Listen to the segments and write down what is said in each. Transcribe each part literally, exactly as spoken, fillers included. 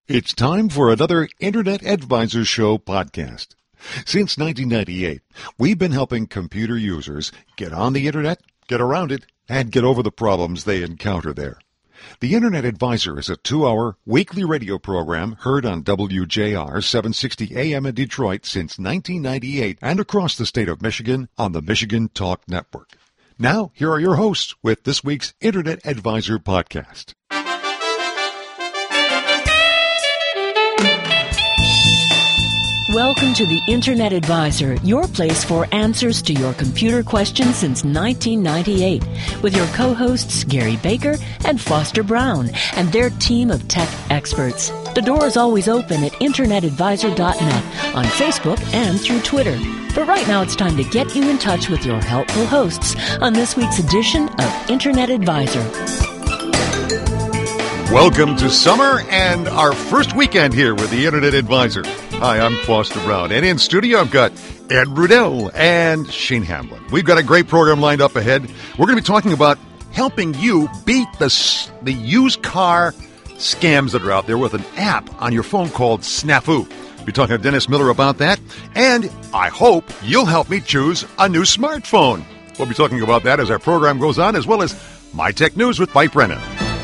It's time for another Internet Advisor Show podcast. Since nineteen ninety-eight, we've been helping computer users get on the Internet, get around it, and get over the problems they encounter there. The Internet Advisor is a two-hour weekly radio program heard on W J R seven sixty A M in Detroit since nineteen ninety-eight and across the state of Michigan on the Michigan Talk Network. Now, here are your hosts with this week's Internet Advisor podcast. Welcome to the Internet Advisor, your place for answers to your computer questions since nineteen ninety-eight, with your co-hosts Gary Baker and Foster Brown and their team of tech experts. The door is always open at internet advisor dot net, on Facebook and through Twitter. But right now it's time to get you in touch with your helpful hosts on this week's edition of Internet Advisor. Welcome to summer and our first weekend here with the Internet Advisor. Hi, I'm Foster Brown, and in studio I've got Ed Rudell and Shane Hamlin. We've got a great program lined up ahead. We're going to be talking about helping you beat the, the used car scams that are out there with an app on your phone called Snafu. We'll be talking to Dennis Miller about that, and I hope you'll help me choose a new smartphone. We'll be talking about that as our program goes on, as well as My Tech News with Mike Brennan.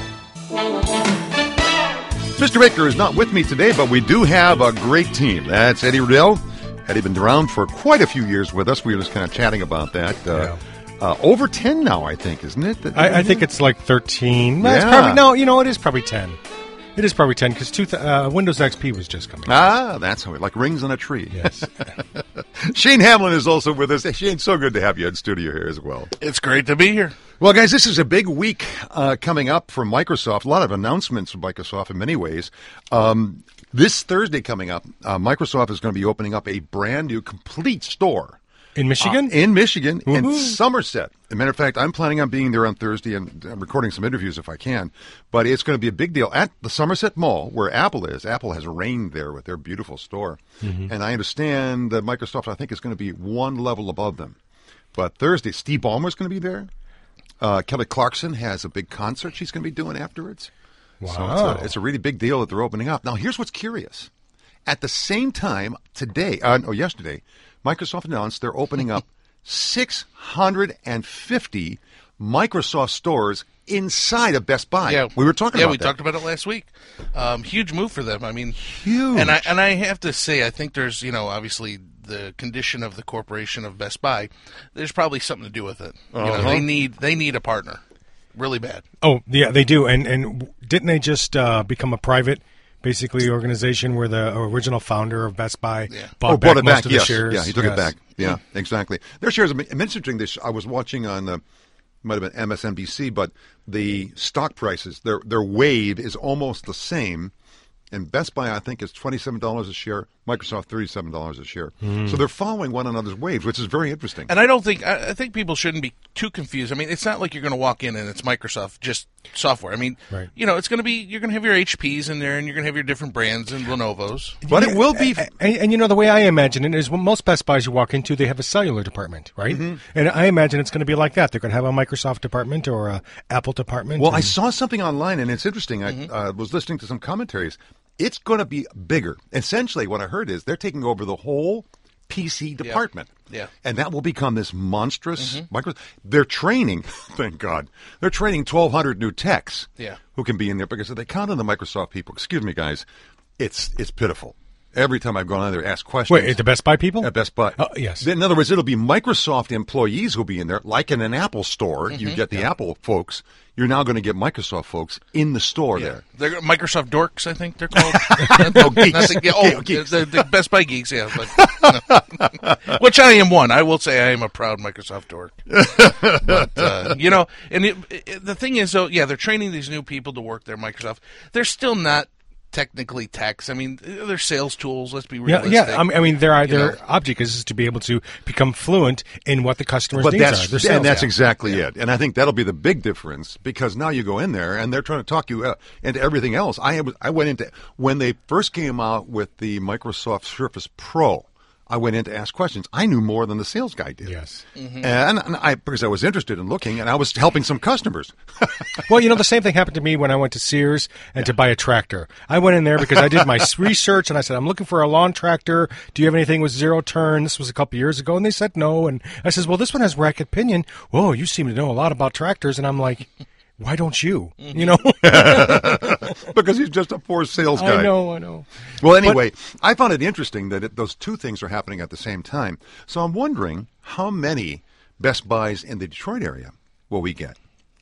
Mister Baker is not with me today, but we do have a great team. That's Eddie Rudell. Eddie been around for quite a few years with us. We were just kind of chatting about that. Uh, yeah. uh, over ten now, I think, isn't it? I, I think it's like thirteen. No, yeah. it's probably, no, you know, it is probably ten. It is probably ten because uh, Windows X P was just coming. Ah, that's how it, like rings on a tree. Yes. Shane Hamlin is also with us. Shane, so good to have you in studio here as well. It's great to be here. Well, guys, this is a big week uh, coming up from Microsoft. A lot of announcements from Microsoft in many ways. Um, this Thursday coming up, uh, Microsoft is going to be opening up a brand new complete store. In Michigan? Uh, in Michigan, Woo-hoo. in Somerset. As a matter of fact, I'm planning on being there on Thursday and recording some interviews if I can. But it's going to be a big deal at the Somerset Mall where Apple is. Apple has reigned there with their beautiful store. Mm-hmm. And I understand that Microsoft, I think, is going to be one level above them. But Thursday, Steve Ballmer's going to be there. Uh, Kelly Clarkson has a big concert she's going to be doing afterwards. Wow. So it's a, it's a really big deal that they're opening up. Now, here's what's curious. At the same time, today, uh, or yesterday, Microsoft announced they're opening up six hundred fifty Microsoft stores inside of Best Buy. Yeah, we were talking yeah, about we that. talked about it last week. Um, huge move for them. I mean, huge. And I and I have to say, I think there's, you know, obviously the condition of the corporation of Best Buy. There's probably something to do with it. Uh-huh. You know, they need they need a partner, really bad. Oh yeah, they do. And and didn't they just uh, become a private? Basically, organization where the original founder of Best Buy yeah. bought oh, back bought it most back. of yes. the shares. Yeah, he took yes. it back. Yeah, exactly. Their shares. I'm interesting. This I was watching on. Uh, might have been M S N B C, but the stock prices, their their wave is almost the same. And Best Buy, I think, is twenty-seven dollars a share. Microsoft, thirty-seven dollars a share. Mm. So they're following one another's waves, which is very interesting. And I don't think I, I think people shouldn't be too confused. I mean, it's not like you're going to walk in and it's Microsoft just software. I mean, right. you know, it's going to be you're going to have your H Ps in there, and you're going to have your different brands and Lenovo's. But yeah, it will be. And, and, and you know, the way I imagine it is, when most Best Buys you walk into, they have a cellular department, right? Mm-hmm. And I imagine it's going to be like that. They're going to have a Microsoft department or a Apple department. Well, and... I saw something online, and it's interesting. Mm-hmm. I uh, was listening to some commentaries. It's going to be bigger. Essentially, what I heard is they're taking over the whole P C department. Yeah. yeah. And that will become this monstrous mm-hmm. micro. They're training, thank God, they're training twelve hundred new techs yeah. who can be in there because if they count on the Microsoft people, excuse me, guys, it's it's pitiful. Every time I've gone on there to ask questions. Wait, at the Best Buy people? At Best Buy. Oh, yes. In other words, it'll be Microsoft employees who'll be in there, like in an Apple store. Mm-hmm. You get the yeah. Apple folks. You're now going to get Microsoft folks in the store yeah. there. They're Microsoft dorks, I think they're called. oh, geeks. Think, yeah, oh, geeks. The, the Best Buy geeks, yeah. But, no. Which I am one. I will say I am a proud Microsoft dork. But, uh, you know, and it, it, the thing is, though, yeah, they're training these new people to work there, Microsoft. They're still not technically techs. I mean, they're sales tools. Let's be realistic. Yeah, yeah. I mean, I mean, their their know? object is to be able to become fluent in what the customer's but needs that's, are. Their sales and that's yeah. exactly yeah. it. And I think that'll be the big difference because now you go in there and they're trying to talk you uh, into everything else. I I went into when they first came out with the Microsoft Surface Pro. I went in to ask questions. I knew more than the sales guy did. Yes. Mm-hmm. And, and I, because I was interested in looking, and I was helping some customers. Well, you know, the same thing happened to me when I went to Sears and yeah. to buy a tractor. I went in there because I did my research, and I said, I'm looking for a lawn tractor. Do you have anything with zero turn? This was a couple years ago, and they said no. And I says, well, this one has racket pinion. Whoa, you seem to know a lot about tractors. And I'm like, why don't you? You know? Because he's just a poor sales guy. I know, I know. Well, anyway, but, I found it interesting that it, those two things are happening at the same time. So I'm wondering how many Best Buys in the Detroit area will we get?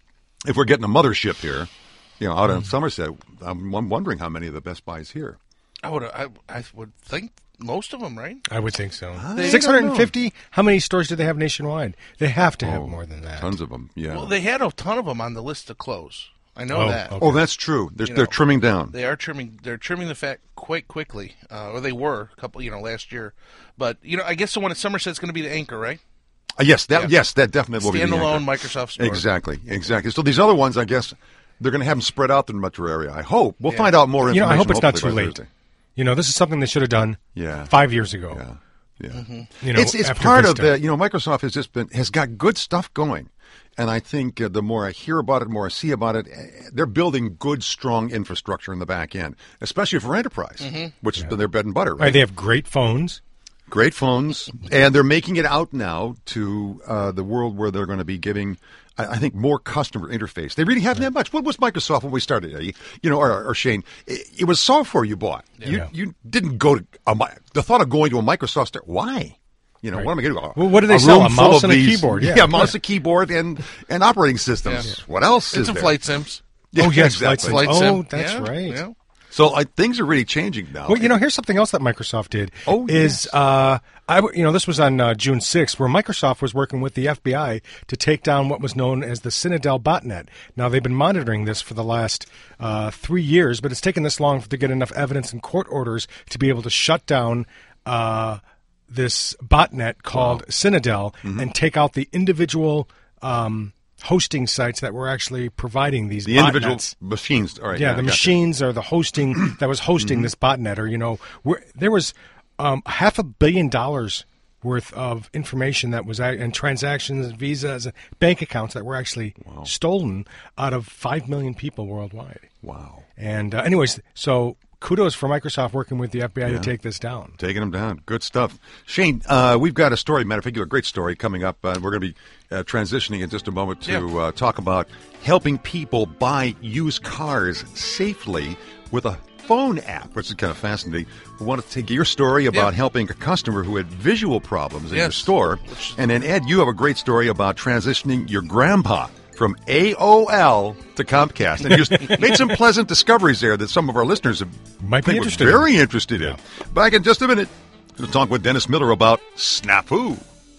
If we're getting a mothership here, you know, out in Somerset, I'm, I'm wondering how many of the Best Buys here. I would, I, I would think most of them, right? I would think so. I six hundred fifty? How many stores do they have nationwide? They have to have oh, more than that. Tons of them, yeah. Well, they had a ton of them on the list to close. I know oh, that. Okay. Oh, that's true. They're, you they're know, trimming down. They are trimming. They're trimming the fat quite quickly, uh, or they were a couple, you know, last year. But you know, I guess the one at Somerset's going to be the anchor, right? Uh, yes, that yeah. yes, that definitely will be the standalone anchor. Microsoft store. Exactly, exactly. So these other ones, I guess, they're going to have them spread out in the metro area. I hope we'll yeah. find out more you information. know, I hope it's not too by late. Thursday. You know, this is something they should have done yeah. five years ago. Yeah. Yeah, mm-hmm. you know, it's it's part of the. You know, Microsoft has just been has got good stuff going, and I think uh, the more I hear about it, the more I see about it, uh, they're building good, strong infrastructure in the back end, especially for enterprise, mm-hmm. which yeah. is their bread and butter. Right? Right, they have great phones, great phones, and they're making it out now to uh, the world where they're going to be giving. I think more customer interface. They really haven't that much. What was Microsoft when we started? Eddie? You know, or, or Shane, it, it was software you bought. Yeah. You you didn't go to a, the thought of going to a Microsoft store. Why? You know, right. what am I going to do? Well, what do they a sell? room A full mouse of and a these, keyboard. Yeah, yeah a mouse, a keyboard, and and operating systems. Yeah. What else and is some there? flight sims. Yeah, oh yes, exactly. flight Flight sim. sim. Oh, that's yeah. right. Yeah. So I, things are really changing now. Well, you know, here's something else that Microsoft did. Oh, is yes. uh, I you know this was on uh, June sixth, where Microsoft was working with the F B I to take down what was known as the Citadel botnet. Now they've been monitoring this for the last uh, three years, but it's taken this long to get enough evidence and court orders to be able to shut down uh, this botnet called wow. Citadel mm-hmm. and take out the individual. Um, hosting sites that were actually providing these the botnets. individual machines. All right, yeah, yeah, the I machines or the hosting that was hosting mm-hmm. this botnet, or you know, where, there was um, half a billion dollars worth of information that was and transactions, visas, bank accounts that were actually wow. stolen out of five million people worldwide. Wow. And uh, anyways, so. Kudos for Microsoft working with the F B I yeah. to take this down. Taking them down. Good stuff. Shane, uh, we've got a story, matter of fact, a great story coming up. Uh, we're going to be uh, transitioning in just a moment to yeah. uh, talk about helping people buy used cars safely with a phone app, which is kind of fascinating. We want to take your story about yeah. helping a customer who had visual problems in yes. your store. Which... And then, Ed, you have a great story about transitioning your grandpa from A O L to Comcast. And you just made some pleasant discoveries there that some of our listeners have, might be interested very in. interested in. Yeah. Back in just a minute, we'll talk with Dennis Miller about Snafu.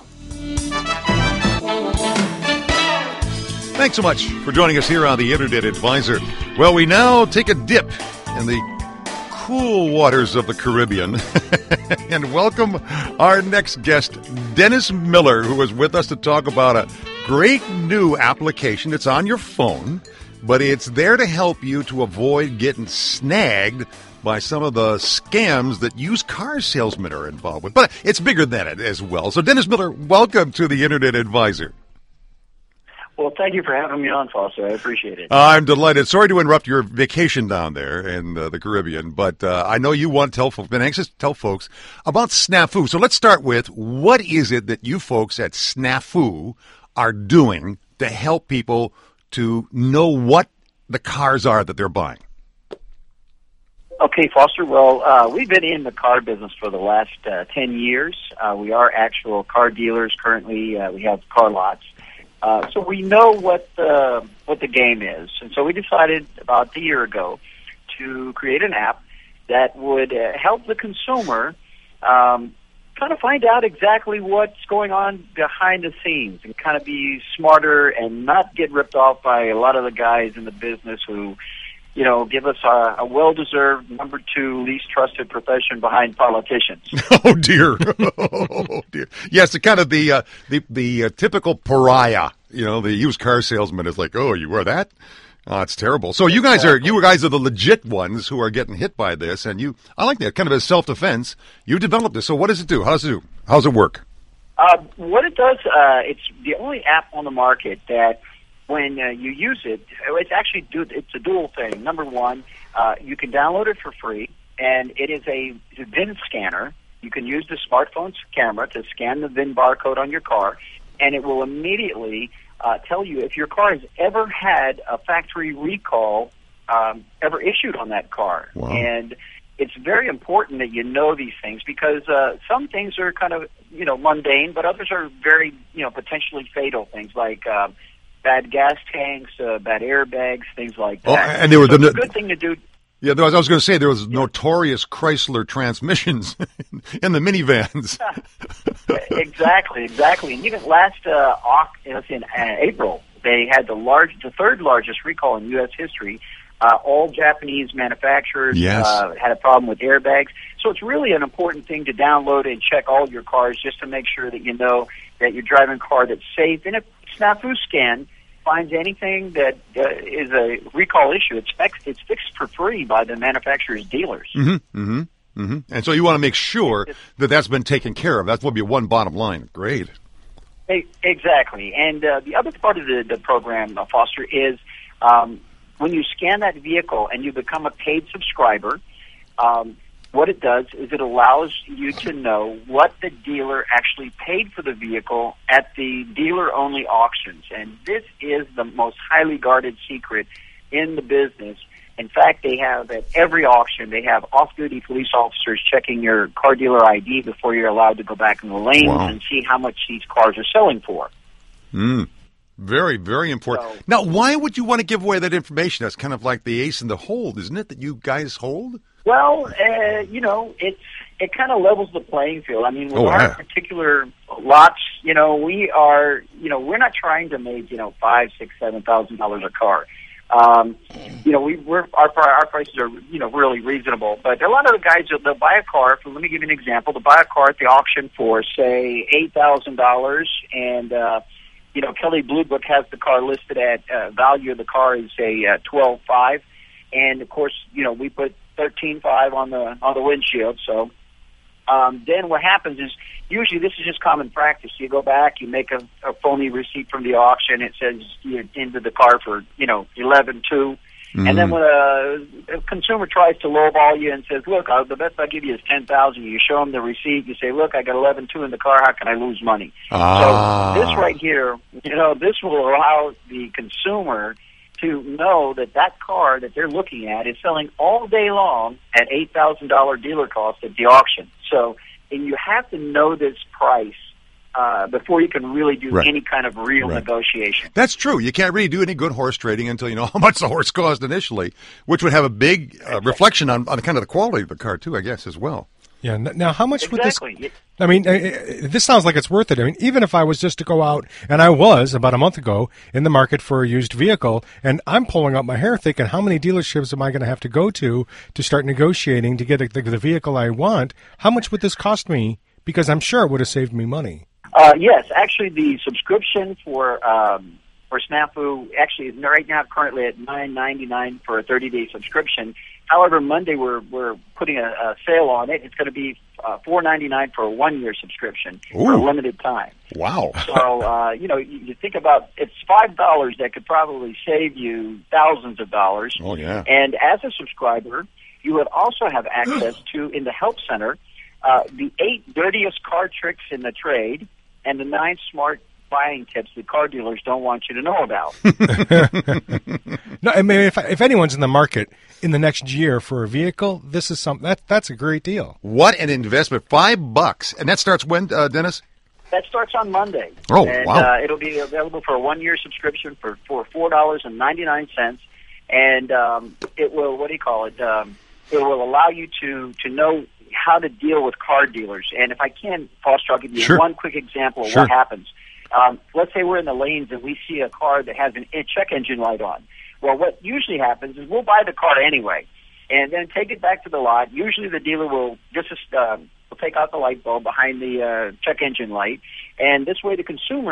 Thanks so much for joining us here on the Internet Advisor. Well, we now take a dip in the cool waters of the Caribbean and welcome our next guest, Dennis Miller, who is with us to talk about a great new application. It's on your phone, but it's there to help you to avoid getting snagged by some of the scams that used car salesmen are involved with. But it's bigger than it as well. So, Dennis Miller, welcome to the Internet Advisor. Well, thank you for having me on, Foster. I appreciate it. I'm delighted. Sorry to interrupt your vacation down there in uh, the Caribbean, but uh, I know you want to tell folks, been anxious to tell folks about Snafu. So let's start with, what is it that you folks at Snafu are doing to help people to know what the cars are that they're buying? Okay, Foster. Well, uh, we've been in the car business for the last uh, ten years. Uh, we are actual car dealers currently. Uh, we have car lots. Uh, so we know what the, what the game is. And so we decided about a year ago to create an app that would uh, help the consumer um, kind of find out exactly what's going on behind the scenes and kind of be smarter and not get ripped off by a lot of the guys in the business who, you know, give us a, a well-deserved number two least trusted profession behind politicians. Oh dear! Oh dear! Yes, the kind of the uh, the the uh, typical pariah. You know, the used car salesman is like, "Oh, you wear that? Oh, it's terrible. So you guys are you guys are the legit ones who are getting hit by this, and you I like that kind of as self-defense. You developed this. So what does it do? How does it do? How does it work? Uh, what it does, uh, it's the only app on the market that when uh, you use it, it's actually du- it's a dual thing. Number one, uh, you can download it for free, and it is a, it's a V I N scanner. You can use the smartphone's camera to scan the V I N barcode on your car, and it will immediately uh, tell you if your car has ever had a factory recall um, ever issued on that car. Wow. And it's very important that you know these things because uh, some things are kind of, you know, mundane, but others are very, you know, potentially fatal things like uh, bad gas tanks, uh, bad airbags, things like that. Oh, and they were so the, it's a good thing to do. Yeah, I was going to say there was notorious Chrysler transmissions in the minivans. exactly, exactly. And even last uh, let's see, in uh, April, they had the large, the third largest recall in U S history. Uh, all Japanese manufacturers yes. uh, had a problem with airbags. So it's really an important thing to download and check all your cars just to make sure that you know that you're driving a car that's safe. And if Snafu Scan finds anything that uh, is a recall issue, it's, fix- it's fixed for free by the manufacturer's dealers. Mm-hmm, mm-hmm, mm-hmm. And so you want to make sure that that's been taken care of. That will be one bottom line. Great. Hey, exactly. And uh, the other part of the, the program, uh, Foster, is um, when you scan that vehicle and you become a paid subscriber, um, what it does is it allows you to know what the dealer actually paid for the vehicle at the dealer-only auctions. And this is the most highly guarded secret in the business. In fact, they have at every auction, they have off-duty police officers checking your car dealer I D before you're allowed to go back in the lanes wow. and see how much these cars are selling for. Mm. Very, very important. So, now, why would you want to give away that information? That's kind of like the ace in the hold, isn't it, that you guys hold? Well, uh, you know, it's it kind of levels the playing field. I mean, with oh, our yeah. particular lots, you know, we are, you know, we're not trying to make, you know, five, six, seven thousand dollars a car. Um, you know, we we're our our prices are, you know, really reasonable. But a lot of the guys they'll buy a car. For, let me give you an example. They'll buy a car at the auction for say eight thousand dollars, and uh, you know, Kelley Blue Book has the car listed at uh, value of the car is say uh, twelve five, and of course, you know, we put thirteen five on the on the windshield. So um, then what happens is usually this is just common practice. You go back, you make a, a phony receipt from the auction. It says you're into the car for you know eleven two, mm-hmm. and then when a, a consumer tries to lowball you and says, "Look, I'll, the best I'll give you is ten thousand," you show them the receipt. You say, "Look, I got eleven two in the car. How can I lose money?" Ah. So this right here, you know, this will allow the consumer to know that that car that they're looking at is selling all day long at eight thousand dollars dealer cost at the auction. So, and you have to know this price uh, before you can really do right. any kind of real right. negotiation. That's true. You can't really do any good horse trading until you know how much the horse cost initially, which would have a big uh, reflection on, on kind of the quality of the car, too, I guess, as well. Yeah. Now, how much exactly. would this... I mean, this sounds like it's worth it. I mean, even if I was just to go out, and I was about a month ago in the market for a used vehicle, and I'm pulling out my hair thinking, how many dealerships am I going to have to go to to start negotiating to get the, the vehicle I want? How much would this cost me? Because I'm sure it would have saved me money. Uh, yes, actually, the subscription for um, for Snafu actually is right now currently at nine ninety-nine for a thirty-day subscription. However, Monday we're we're putting a, a sale on it. It's going to be uh, four ninety-nine for a one-year subscription Ooh. for a limited time. Wow! So uh, you know, you, you think about it's five dollars that could probably save you thousands of dollars. Oh yeah! And as a subscriber, you would also have access to in the help center uh, the eight dirtiest car tricks in the trade and the nine smart buying tips that car dealers don't want you to know about. No, I mean, if if anyone's in the market in the next year for a vehicle, this is something that that's a great deal. What an investment! Five bucks, and that starts when, uh, Dennis? That starts on Monday. Oh, and, wow! Uh, it'll be available for a one-year subscription for for four dollars and ninety-nine cents, and um, it will what do you call it? Um, it will allow you to to know how to deal with car dealers. And if I can, Foster, I'll give you sure. one quick example of sure. what happens. Um, let's say we're in the lanes and we see a car that has an, a check engine light on. Well, what usually happens is we'll buy the car anyway, and then take it back to the lot. Usually the dealer will just uh, will take out the light bulb behind the uh, check engine light, and this way the consumer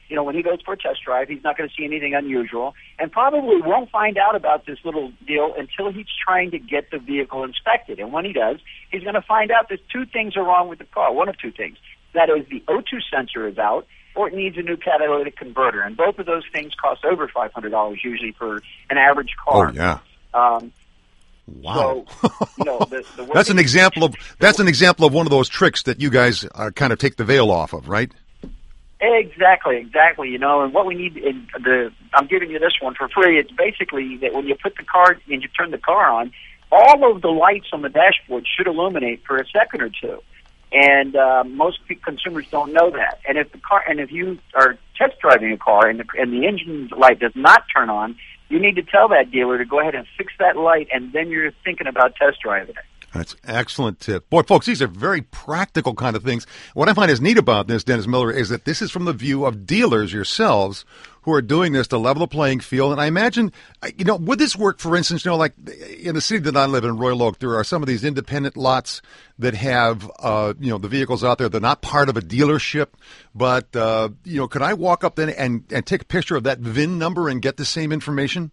you know, when he goes for a test drive, he's not going to see anything unusual, and probably won't find out about this little deal until he's trying to get the vehicle inspected. And when he does, he's going to find out that two things are wrong with the car. One of two things. That is, the O two sensor is out, or it needs a new catalytic converter. And both of those things cost over five hundred dollars usually for an average car. Oh, yeah. Um, Wow. So, you know, the, the that's an example of that's an example of one of those tricks that you guys uh, kind of take the veil off of, right? Exactly, exactly. You know, and what we need in the I'm giving you this one for free. It's basically that when you put the car and you turn the car on, all of the lights on the dashboard should illuminate for a second or two. And uh, most consumers don't know that. And if the car, and if you are test driving a car and the, and the engine light does not turn on, you need to tell that dealer to go ahead and fix that light, and then you're thinking about test driving it. That's an excellent tip. Boy, folks, these are very practical kind of things. What I find is neat about this, Dennis Miller, is that this is from the view of dealers yourselves who are doing this to level the playing field. And I imagine, you know, would this work, for instance, you know, like in the city that I live in, Royal Oak, there are some of these independent lots that have, uh, you know, the vehicles out there. They're not part of a dealership. But, uh, you know, could I walk up then and, and take a picture of that V I N number and get the same information?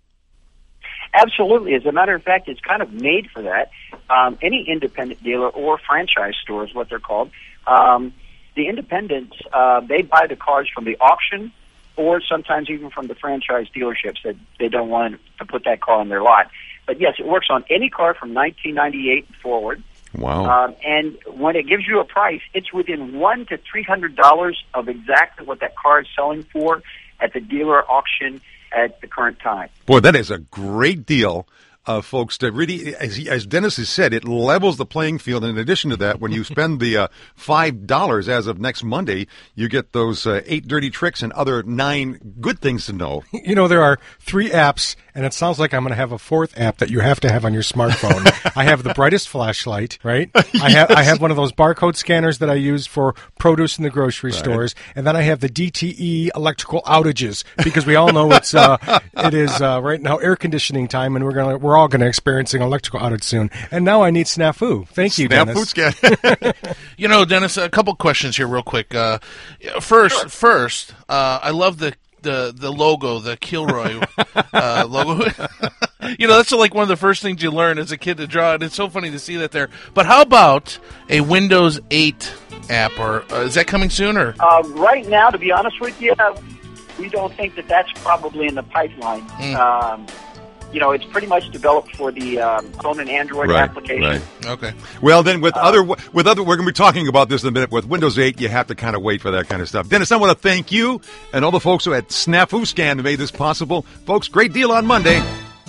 Absolutely. As a matter of fact, it's kind of made for that. Um, any independent dealer or franchise store is what they're called. Um, the independents, uh, they buy the cars from the auction or sometimes even from the franchise dealerships that they don't want to put that car on their lot. But, yes, it works on any car from nineteen ninety-eight forward. Wow. Um, and when it gives you a price, it's within one hundred to three hundred dollars of exactly what that car is selling for at the dealer auction at the current time. Boy, that is a great deal, uh, folks. To really, as, he, as Dennis has said, it levels the playing field. And in addition to that, when you spend the uh, five dollars as of next Monday, you get those uh, eight dirty tricks and other nine good things to know. You know, there are three apps, and it sounds like I'm going to have a fourth app that you have to have on your smartphone. I have the brightest flashlight, right? Yes. I have I have one of those barcode scanners that I use for produce in the grocery Right. stores, and then I have the D T E electrical outages because we all know it's uh, it is uh, right now air conditioning time, and we're gonna we're all gonna experience an electrical outage soon. And now I need Snafu. Thank you, Dennis. Snafu scan. You know, Dennis, a couple questions here real quick. Uh, first, first, uh, I love the, the, the logo, the Kilroy uh, logo. You know, that's like one of the first things you learn as a kid to draw, and it's so funny to see that there. But how about a Windows eight app, or uh, is that coming soon? Or Uh, right now, to be honest with you, we don't think that that's probably in the pipeline. Mm. Um, you know, it's pretty much developed for the um, phone and Android Right, application. right. okay, Well, then with other with other, we're going to be talking about this in a minute. With Windows eight, you have to kind of wait for that kind of stuff. Dennis, I want to thank you and all the folks who at Snafu Scan made this possible. Folks, great deal on Monday.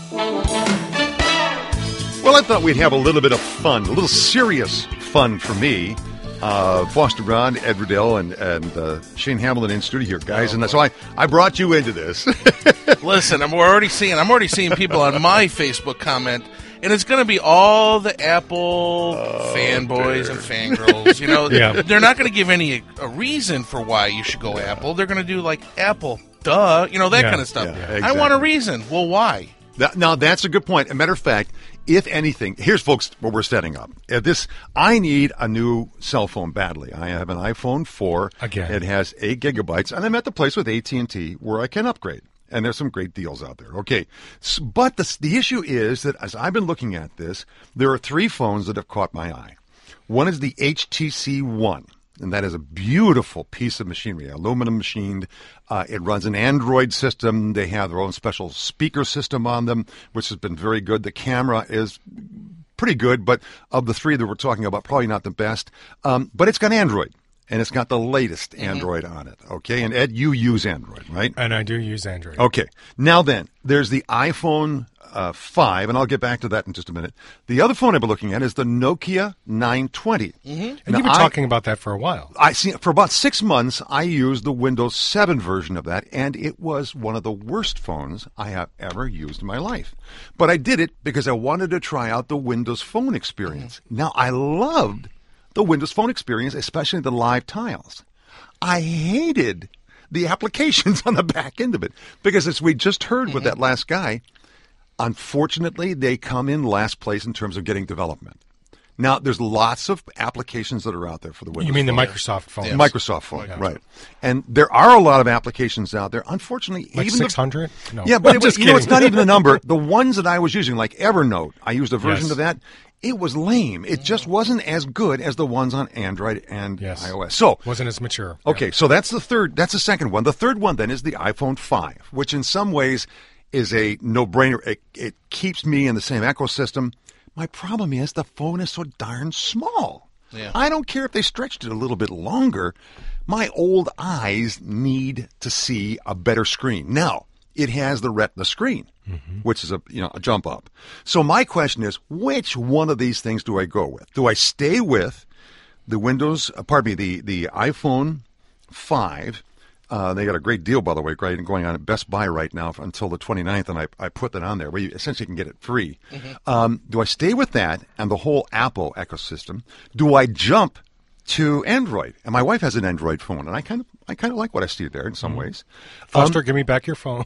Well, I thought we'd have a little bit of fun, a little serious fun for me. Uh, Foster Brown, Ed Riddell, and, and uh, Shane Hamilton in studio here, guys. Oh, and so I, I brought you into this. listen, I'm already seeing I'm already seeing people on my Facebook comment, and it's going to be all the Apple fanboys and fangirls. You know, Yeah. they're not going to give any a reason for why you should go Apple. They're going to do like Apple, duh, you know, that Yeah. kind of stuff. Yeah, I exactly. want a reason. Well, why? That, now, that's a good point. As a matter of fact, if anything, here's, folks, what we're setting up. If this, I need a new cell phone badly. I have an iPhone four. Again. It has eight gigabytes, and I'm at the place with A T and T where I can upgrade. And there's some great deals out there. Okay. S- But the, the issue is that as I've been looking at this, there are three phones that have caught my eye. One is the H T C One. And that is a beautiful piece of machinery, aluminum machined. Uh, it runs an Android system. They have their own special speaker system on them, which has been very good. The camera is pretty good, but of the three that we're talking about, probably not the best. Um, but it's got Android, and it's got the latest Android on it. Okay, and Ed, you use Android, right? And I do use Android. Okay. Now then, there's the iPhone uh, five, and I'll get back to that in just a minute. The other phone I've been looking at is the Nokia nine twenty. And Now, you've been I- talking about that for a while. I see. For about six months, I used the Windows seven version of that, and it was one of the worst phones I have ever used in my life. But I did it because I wanted to try out the Windows Phone experience. Now, I loved the Windows Phone experience, especially the live tiles. I hated the applications on the back end of it because, as we just heard with that last guy, unfortunately, they come in last place in terms of getting development. Now, there's lots of applications that are out there for the Windows You mean the phone. Microsoft phone? Yes. Microsoft phone, Microsoft. right? And there are a lot of applications out there. Unfortunately, Like even the- six hundred? No. yeah, but I'm it was, just you know, it's kidding. not even the number. The ones that I was using, like Evernote, I used a version Yes. of that. It was lame. It just wasn't as good as the ones on Android and Yes. iOS. So, Wasn't as mature. okay, so that's the third. That's the second one. The third one then is the iPhone five, which in some ways is a no-brainer. It, it keeps me in the same ecosystem. My problem is the phone is so darn small. Yeah. I don't care if they stretched it a little bit longer. My old eyes need to see a better screen. Now, it has the Retina screen, mm-hmm. which is a you know a jump up. So my question is, which one of these things do I go with? Do I stay with the Windows? Uh, pardon me, the the iPhone five? Uh, they got a great deal, by the way, great, going on at Best Buy right now until the twenty-ninth, and I, I put that on there where you essentially can get it free. Mm-hmm. Um, do I stay with that and the whole Apple ecosystem? Do I jump to Android? And my wife has an Android phone, and I kind of I kind of like what I see there in some Mm-hmm. ways. Foster, um, give me back your phone.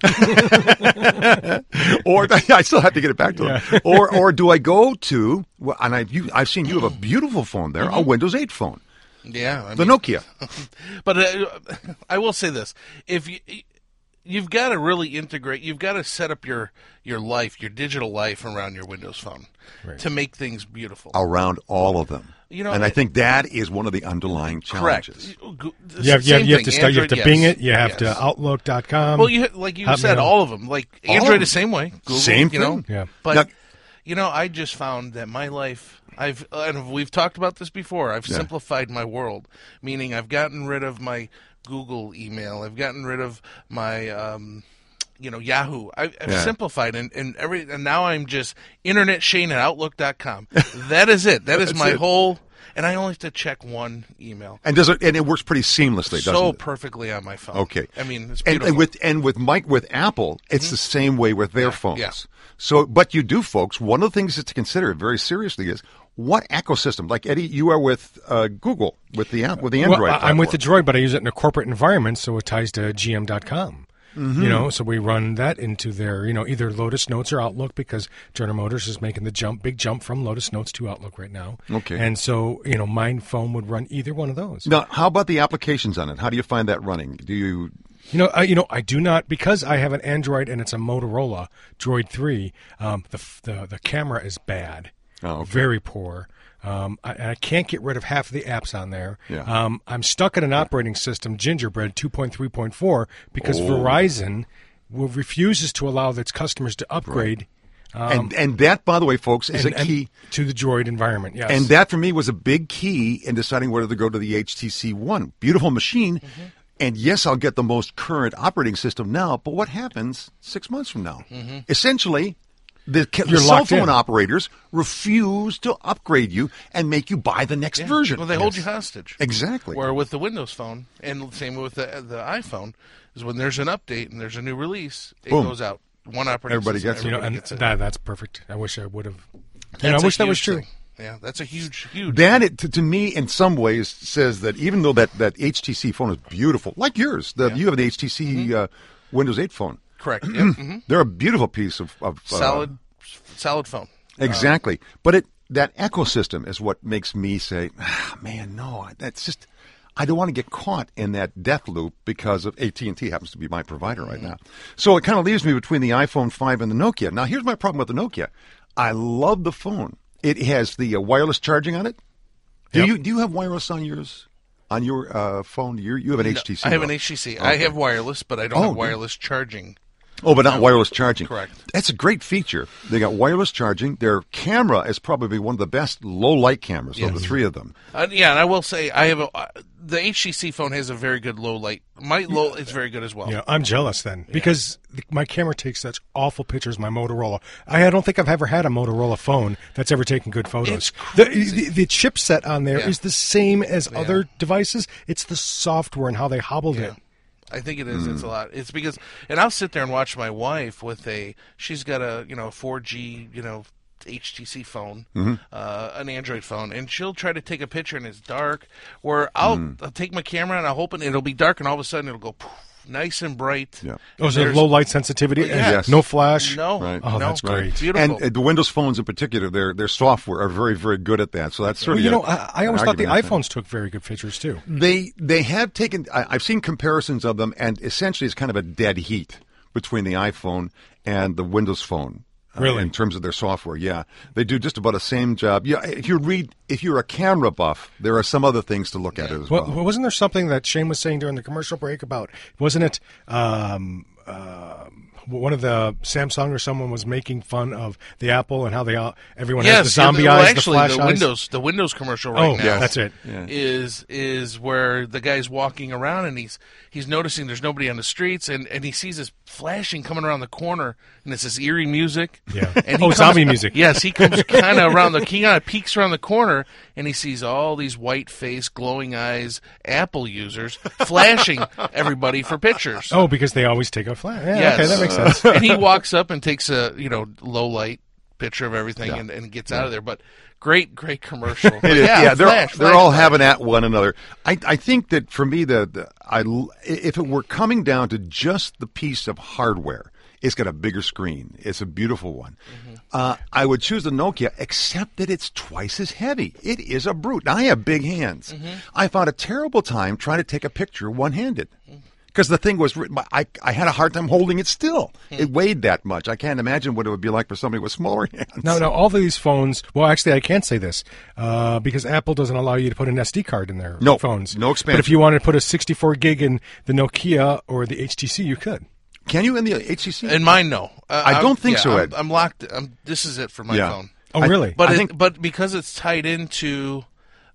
Or I still have to get it back to them. Yeah. Or or do I go to? Well, and I've you, I've seen you have a beautiful phone there, mm-hmm. a Windows eight phone. Yeah, I the mean, Nokia. But uh, I will say this: if you you've got to really integrate, you've got to set up your your life, your digital life around your Windows phone right. to make things beautiful. Around all of them. You know, and I it, think that is one of the underlying challenges. Correct. You have, you have, you have to start. Android, you have to yes. Bing it. You have yes. to Outlook dot com. Well, you like you Hotmail. said, all of them. Like All Android of the same way. Google, Same you know? thing. Yeah. But Now- you know, I just found that my life. I've and we've talked about this before. I've Yeah. simplified my world, meaning I've gotten rid of my Google email. I've gotten rid of my. Um, You know, Yahoo. I, I've Yeah. simplified, and, and every and now I'm just Internet Shane at Outlook dot com. That is it. That is That's my it. whole. And I only have to check one email. And does it? And it works pretty seamlessly, doesn't So it? perfectly on my phone. Okay. I mean, it's And, beautiful. and with and with Mike with Apple, it's the same way with their Yeah, phones. yeah. So, but you do, folks. One of the things to consider very seriously is what ecosystem. Like Eddie, you are with uh, Google with the app with the Android. Well, I- I'm with the platform. Droid, but I use it in a corporate environment, so it ties to G M dot com. Mm-hmm. You know, so we run that into their, you know, either Lotus Notes or Outlook because General Motors is making the jump, big jump from Lotus Notes to Outlook right now. Okay. And so, you know, my phone would run either one of those. Now, how about the applications on it? How do you find that running? Do you? You know, I, you know, I do not because I have an Android and it's a Motorola Droid three. Um, the the the camera is bad, Oh, okay. very poor. Um, I, I can't get rid of half of the apps on there. Yeah. Um, I'm stuck in an operating system, Gingerbread two point three point four, because Oh. Verizon will, refuses to allow its customers to upgrade. Um, and and that, by the way, folks, is and- a key. and to the Droid environment. Yes. And that for me was a big key in deciding whether to go to the H T C One. Beautiful machine. Mm-hmm. And yes, I'll get the most current operating system now, but what happens six months from now? Mm-hmm. Essentially, the, the You're cell locked phone in. operators refuse to upgrade you and make you buy the next Yeah. version. Well, they hold you hostage. Exactly. Where with the Windows Phone, and same with the the iPhone, is when there's an update and there's a new release, it Boom. goes out. One operating Everybody system, gets it. you know, everybody and gets it. that that's perfect. I wish I would have. You That's know, I a wish that was huge true. thing. Yeah, that's a huge, huge. That, it, to, to me, in some ways, says that even though that, that H T C phone is beautiful, like yours, the, Yeah. you have an H T C Mm-hmm. uh, Windows eight phone. Correct. Yeah. hmm They're a beautiful piece of, of uh, Solid, solid phone. Exactly. But it that ecosystem is what makes me say, ah, man, no, that's just, I don't want to get caught in that death loop because of A T and T happens to be my provider right now. So it kind of leaves me between the iPhone five and the Nokia. Now, here's my problem with the Nokia. I love the phone. It has the uh, wireless charging on it. Do Yep. you do you have wireless on yours? On your uh, phone? You're, you have an H T C. I have though. an H T C. I have wireless, but I don't Oh, have do- wireless charging. Oh, but not wireless charging. Correct. That's a great feature. They got wireless charging. Their camera is probably one of the best low light cameras of the three of them. Uh, yeah, and I will say I have a uh, the H T C phone has a very good low light. My low is very good as well. You know, I'm jealous then because the, my camera takes such awful pictures. My Motorola. I, I don't think I've ever had a Motorola phone that's ever taken good photos. It's the, crazy. the the chipset on there is Yeah. the same as other devices. It's the software and how they hobbled Yeah. it. I think it is. It's a lot. It's because, and I'll sit there and watch my wife with a. She's got a you know four G you know H T C phone, uh, an Android phone, and she'll try to take a picture and it's dark. Or I'll, I'll take my camera and I'm hoping it'll be dark, and all of a sudden it'll go poof, nice and bright. Yeah. Oh, is it low light sensitivity? Yeah. Yes. No flash? No. Right. Oh, no. that's great. Beautiful. And uh, the Windows phones in particular, their their software are very, very good at that. So that's sort Well, of you a- know, I, I an always thought the argument, I think. iPhones took very good pictures, too. They they have taken. I, I've seen comparisons of them, and essentially it's kind of a dead heat between the iPhone and the Windows Phone. uh, Really? in terms of their software, yeah, they do just about the same job. Yeah, if you read, if you're a camera buff, there are some other things to look at it as well. Well, wasn't there something that Shane was saying during the commercial break about, wasn't it um, uh, one of the Samsung or someone was making fun of the Apple and how they all, everyone has the Yes, zombie well, eyes, actually, the flash the eyes? Windows, the Windows commercial right Oh, now. yeah, that's it. Yeah. Is is where the guy's walking around and he's he's noticing there's nobody on the streets and, and he sees this flashing coming around the corner and it's this eerie music. Yeah. And he Oh, comes- zombie music. Yes, he comes kind of around the he kind of peeks around the corner and he sees all these white faced, glowing eyes Apple users flashing everybody for pictures. Oh, because they always take a flash. Yeah, Yes. okay, that makes sense. And he walks up and takes a you know low light picture of everything Yeah. and, and gets out of there. But great, great commercial. It is, yeah, yeah, they're flash, they're flash, all flash. having at one another. I I think that for me, the, the I if it were coming down to just the piece of hardware, it's got a bigger screen. It's a beautiful one. Mm-hmm. Uh, I would choose the Nokia, except that it's twice as heavy. It is a brute. Now, I have big hands. Mm-hmm. I found a terrible time trying to take a picture one-handed. Because the thing was, written by- I, I had a hard time holding it still. It weighed that much. I can't imagine what it would be like for somebody with smaller hands. No, no, all of these phones, well, actually, I can't say this uh, because Apple doesn't allow you to put an S D card in their No, phones. no expansion. But if you wanted to put a sixty-four gig in the Nokia or the H T C, you could. Can you in the H T C? In mine, no. Uh, I I'm- don't think yeah, so, I'm, Ed. I'm locked. I'm, this is it for my Yeah. phone. Oh, I- really? But I it, think- but because it's tied into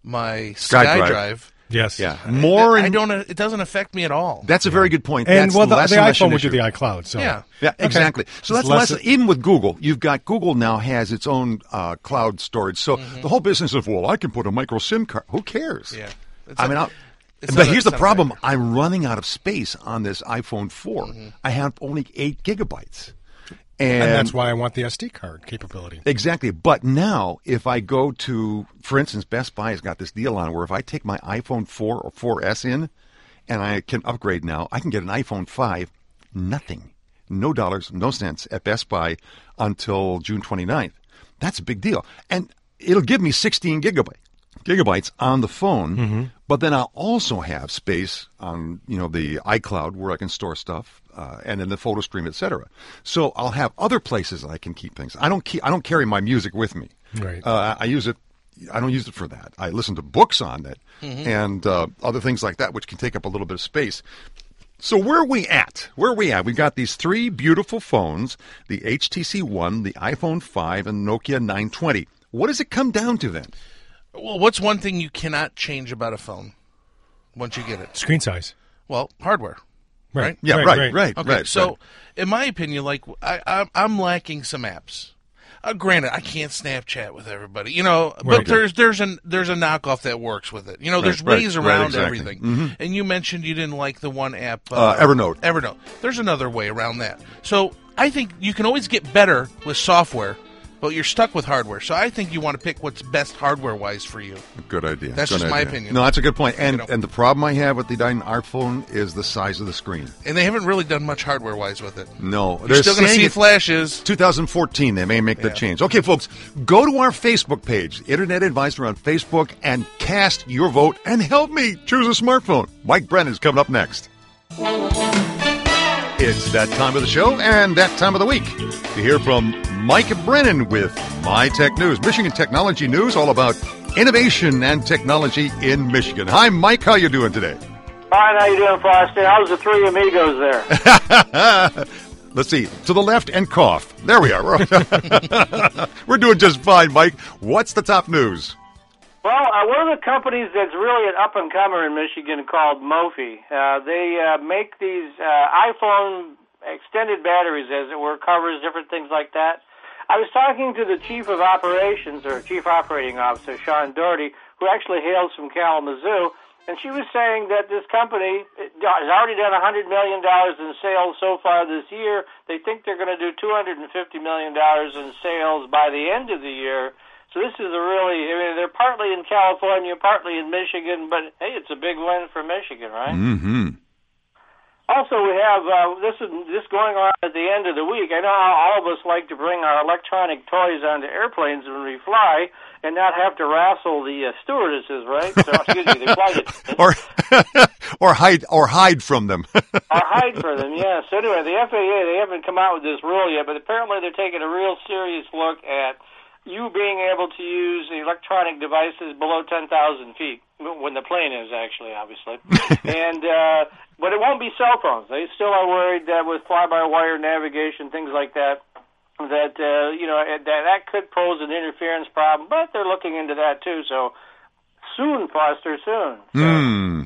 my SkyDrive. SkyDrive, Yes. yeah, more. I and- don't. It doesn't affect me at all. That's a very good point. And, That's well, the, less the and less iPhone an would do issue. the iCloud. So. Yeah. Yeah, Okay. exactly. So Just that's less- less, even with Google, you've got Google now has its own uh, cloud storage. So the whole business of, well, I can put a micro SIM card. Who cares? Yeah. It's I a- mean, I'll, it's but not a- here's the it's not a problem. factor. I'm running out of space on this iPhone four. Mm-hmm. I have only eight gigabytes. And, And that's why I want the S D card capability. Exactly. But now, if I go to, for instance, Best Buy has got this deal on where if I take my iPhone four or four S in and I can upgrade now, I can get an iPhone five, nothing. No dollars, no cents at Best Buy until June twenty-ninth. That's a big deal. And it'll give me sixteen gigabytes. Gigabytes on the phone, but then I'll also have space on you know the iCloud where I can store stuff, uh, and then the photo stream, et cetera. So I'll have other places I can keep things. I don't keep I don't carry my music with me. Right. Uh, I use it. I don't use it for that. I listen to books on it and uh, other things like that, which can take up a little bit of space. So where are we at? Where are we at? We've got these three beautiful phones: the H T C One, the iPhone five, and Nokia nine twenty. What does it come down to then? Well, what's one thing you cannot change about a phone once you get it? Screen size. Well, hardware. Right? Yeah, right, right, Okay, right. so right. in my opinion, like I, I, I'm lacking some apps. Uh, granted, I can't Snapchat with everybody, you know, but Right. there's there's an there's a knockoff that works with it. You know, there's right, ways right, around exactly. everything. And you mentioned you didn't like the one app, Uh, Evernote. Evernote. There's another way around that. So I think you can always get better with software, but you're stuck with hardware. So I think you want to pick what's best hardware-wise for you. Good idea. That's Good just my idea. opinion. No, that's a good point. And You know. and the problem I have with the nine iPhone is the size of the screen. And they haven't really done much hardware-wise with it. No, You're they're still going to saying see it- flashes. twenty fourteen, they may make the Yeah. change. Okay, folks, go to our Facebook page, Internet Advisor on Facebook, and cast your vote and help me choose a smartphone. Mike Brennan is coming up next. It's that time of the show and that time of the week to hear from Mike Brennan with My Tech News, Michigan Technology News, all about innovation and technology in Michigan. Hi, Mike. How you doing today? Fine, how you doing, Foster? How's the three amigos there? Let's see. To the left and cough. There we are. We're doing just fine, Mike. What's the top news? Well, uh, one of the companies that's really an up-and-comer in Michigan called Mophie, uh, they uh, make these uh, iPhone extended batteries, as it were, covers, different things like that. I was talking to the chief of operations, or chief operating officer, Sean Doherty, who actually hails from Kalamazoo, and she was saying that this company has already done one hundred million dollars in sales so far this year. They think they're going to do two hundred fifty million dollars in sales by the end of the year. So this is a really, I mean, they're partly in California, partly in Michigan, but hey, it's a big win for Michigan, right? Mm-hmm. Also, we have uh, this is this going on at the end of the week. I know how all of us like to bring our electronic toys onto airplanes when we fly and not have to wrestle the uh, stewardesses, right? So, excuse me, the flight attendants. or or hide or hide from them. Or hide from them, yeah. So anyway, the F A A, they haven't come out with this rule yet, but apparently they're taking a real serious look at you being able to use electronic devices below ten thousand feet, when the plane is actually, obviously. and uh, But it won't be cell phones. They still are worried that with fly-by-wire navigation, things like that, that, uh, you know, that, that could pose an interference problem, but they're looking into that too, so soon, Foster, soon. So. Mm.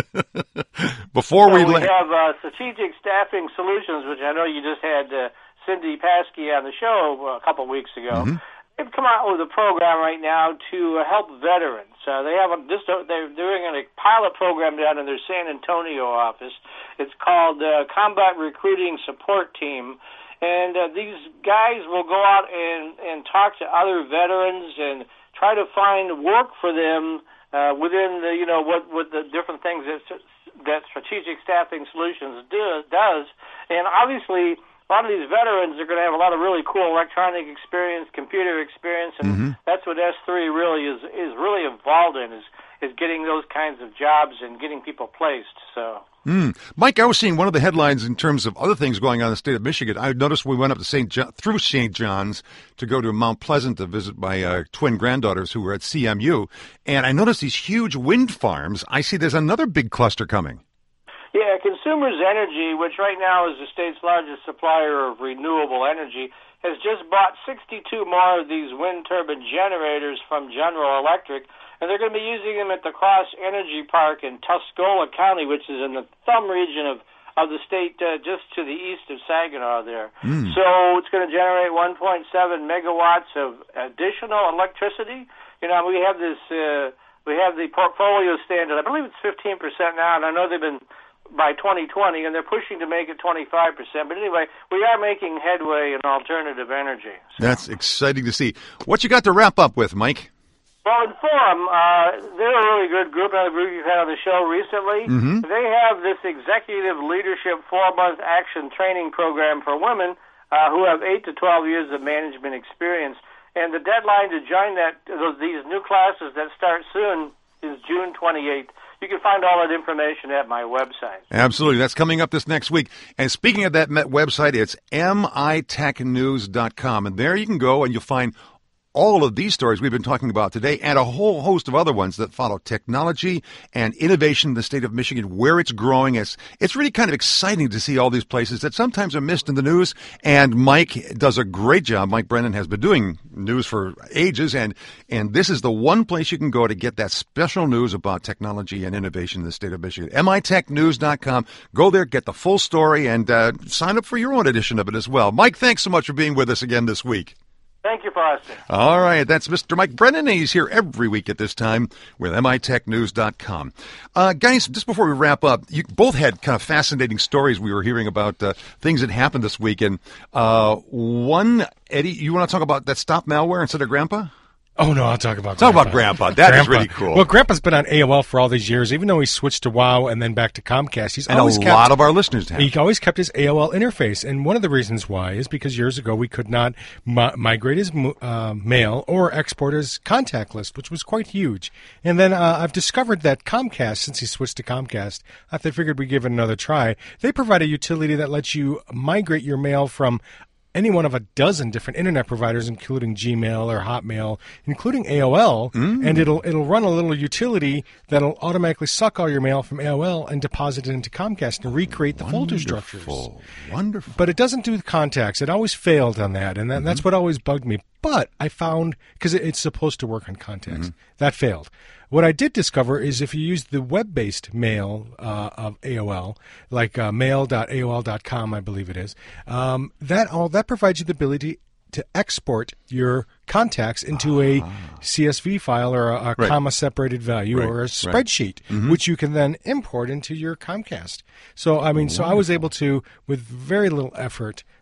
Before so we... we la- have uh, Strategic Staffing Solutions, which I know you just had uh, Cindy Paskey on the show a couple weeks ago. Mm-hmm. They've come out with a program right now to uh, help veterans. Uh, they have a, just a, they're doing a pilot program down in their San Antonio office. It's called uh, Combat Recruiting Support Team, and uh, these guys will go out and, and talk to other veterans and try to find work for them uh, within the, you know, what, what the different things that that Strategic Staffing Solutions do, does, and obviously. A lot of these veterans are going to have a lot of really cool electronic experience, computer experience, and mm-hmm. that's what S three really is is really involved in, is is getting those kinds of jobs and getting people placed. So, mm. Mike, I was seeing one of the headlines in terms of other things going on in the state of Michigan. I noticed we went up to Saint John, through Saint John's to go to Mount Pleasant to visit my uh, twin granddaughters who were at C M U, and I noticed these huge wind farms. I see there's another big cluster coming. Yeah, Consumers Energy, which right now is the state's largest supplier of renewable energy, has just bought sixty-two more of these wind turbine generators from General Electric, and they're going to be using them at the Cross Energy Park in Tuscola County, which is in the thumb region of, of the state uh, just to the east of Saginaw there. Mm. So it's going to generate one point seven megawatts of additional electricity. You know, we have this, uh, we have the portfolio standard. I believe it's fifteen percent now, and I know they've been by twenty twenty, and they're pushing to make it twenty-five percent. But anyway, we are making headway in alternative energy. So. That's exciting to see. What you got to wrap up with, Mike? Well, Inform, uh, they're a really good group, another group you've had on the show recently. Mm-hmm. They have this executive leadership four-month action training program for women uh, who have eight to twelve years of management experience. And the deadline to join that these new classes that start soon is June twenty-eighth. You can find all that information at my website. Absolutely. That's coming up this next week. And speaking of that website, it's M I tech news dot com. And there you can go and you'll find all of these stories we've been talking about today and a whole host of other ones that follow technology and innovation in the state of Michigan, where it's growing. It's, it's really kind of exciting to see all these places that sometimes are missed in the news. And Mike does a great job. Mike Brennan has been doing news for ages, and, and this is the one place you can go to get that special news about technology and innovation in the state of Michigan. M I tech news dot com. Go there, get the full story, and uh, sign up for your own edition of it as well. Mike, thanks so much for being with us again this week. Thank you, Foster. All right, that's Mister Mike Brennan. He's here every week at this time with M I tech news dot com. Uh, guys, just before we wrap up, you both had kind of fascinating stories we were hearing about uh, things that happened this week. And uh, one, Eddie, you want to talk about that stop malware instead of Grandpa? Oh, no, I'll talk about Talk Grandpa. about Grandpa. That Grandpa. is really cool. Well, Grandpa's been on A O L for all these years. Even though he switched to WoW and then back to Comcast, he's and always a kept, lot of our listeners have. He always kept his A O L interface. And one of the reasons why is because years ago we could not mi- migrate his uh, mail or export his contact list, which was quite huge. And then uh, I've discovered that Comcast, since he switched to Comcast, I figured we'd give it another try. They provide a utility that lets you migrate your mail from any one of a dozen different internet providers, including Gmail or Hotmail, including A O L, mm. and it'll it'll run a little utility that'll automatically suck all your mail from A O L and deposit it into Comcast and recreate the Wonderful. folder structures. Wonderful. But it doesn't do the contacts. It always failed on that, and that, mm-hmm. that's what always bugged me. But I found, because it, it's supposed to work on contacts, mm-hmm. that failed. What I did discover is if you use the web-based mail uh, of A O L, like uh, mail dot A O L dot com, I believe it is, um, that all that provides you the ability to export your contacts into a C S V file or a, a right. comma-separated value right. or a spreadsheet, right. mm-hmm. which you can then import into your Comcast. So, I mean, Wonderful. so I was able to, with very little effort,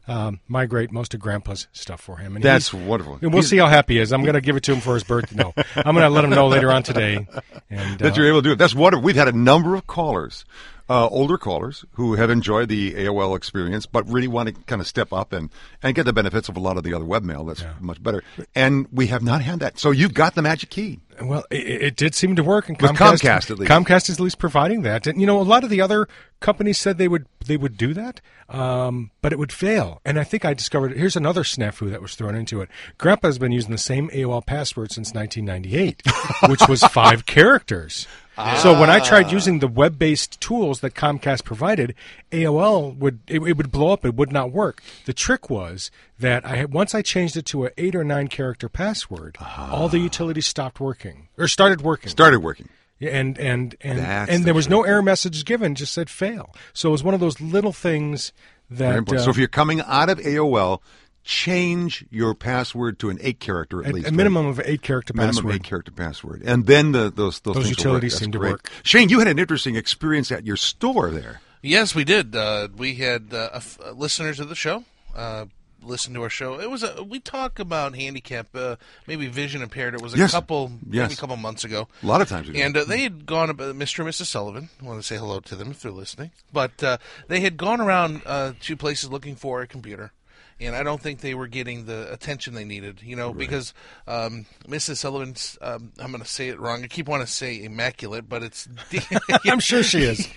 um, migrate most of Grandpa's stuff for him. And That's wonderful. And we'll see how happy he is. I'm going to give it to him for his birthday. No, I'm going to let him know later on today. And, that uh, you're able to do it. That's wonderful. We've had a number of callers, uh, older callers, who have enjoyed the A O L experience, but really want to kind of step up and, and get the benefits of a lot of the other webmail. That's Yeah. much better. And we have not had that. So you've got the magic key. Well, it, it did seem to work. And With Comcast, Comcast, at least. Comcast is at least providing that. And, you know, a lot of the other companies said they would they would do that, um, but it would fail. And I think I discovered, here's another snafu that was thrown into it. Grandpa has been using the same A O L password since nineteen ninety-eight, which was five characters. So when I tried using the web-based tools that Comcast provided, A O L would it, it would blow up. It would not work. The trick was that I had, once I changed it to an eight or nine character password, all the utilities stopped working or started working. Started working. And and and That's and the there was trick. no error message given; just said fail. So it was one of those little things Very that. important. Uh, so if you're coming out of A O L, change your password to an eight character at a, least. a right? minimum of eight character Minimum password. eight character password, and then the, those those, Those things will utilities work. That's seem to great. work. Shane, you had an interesting experience at your store there. Yes, we did. Uh, we had uh, f- uh, listeners of the show uh, listen to our show. It was a, we talk about handicap, uh, maybe vision impaired. It was a Yes. couple, Yes. maybe a couple months ago. A lot of times we do. And uh, they had gone, uh, Mister and Missus Sullivan, I want to say hello to them if they're listening, but uh, they had gone around uh, to places looking for a computer. And I don't think they were getting the attention they needed, you know, right. because um, Missus Sullivan's, um, I'm going to say it wrong. I keep wanting to say immaculate, but it's... I'm sure she is.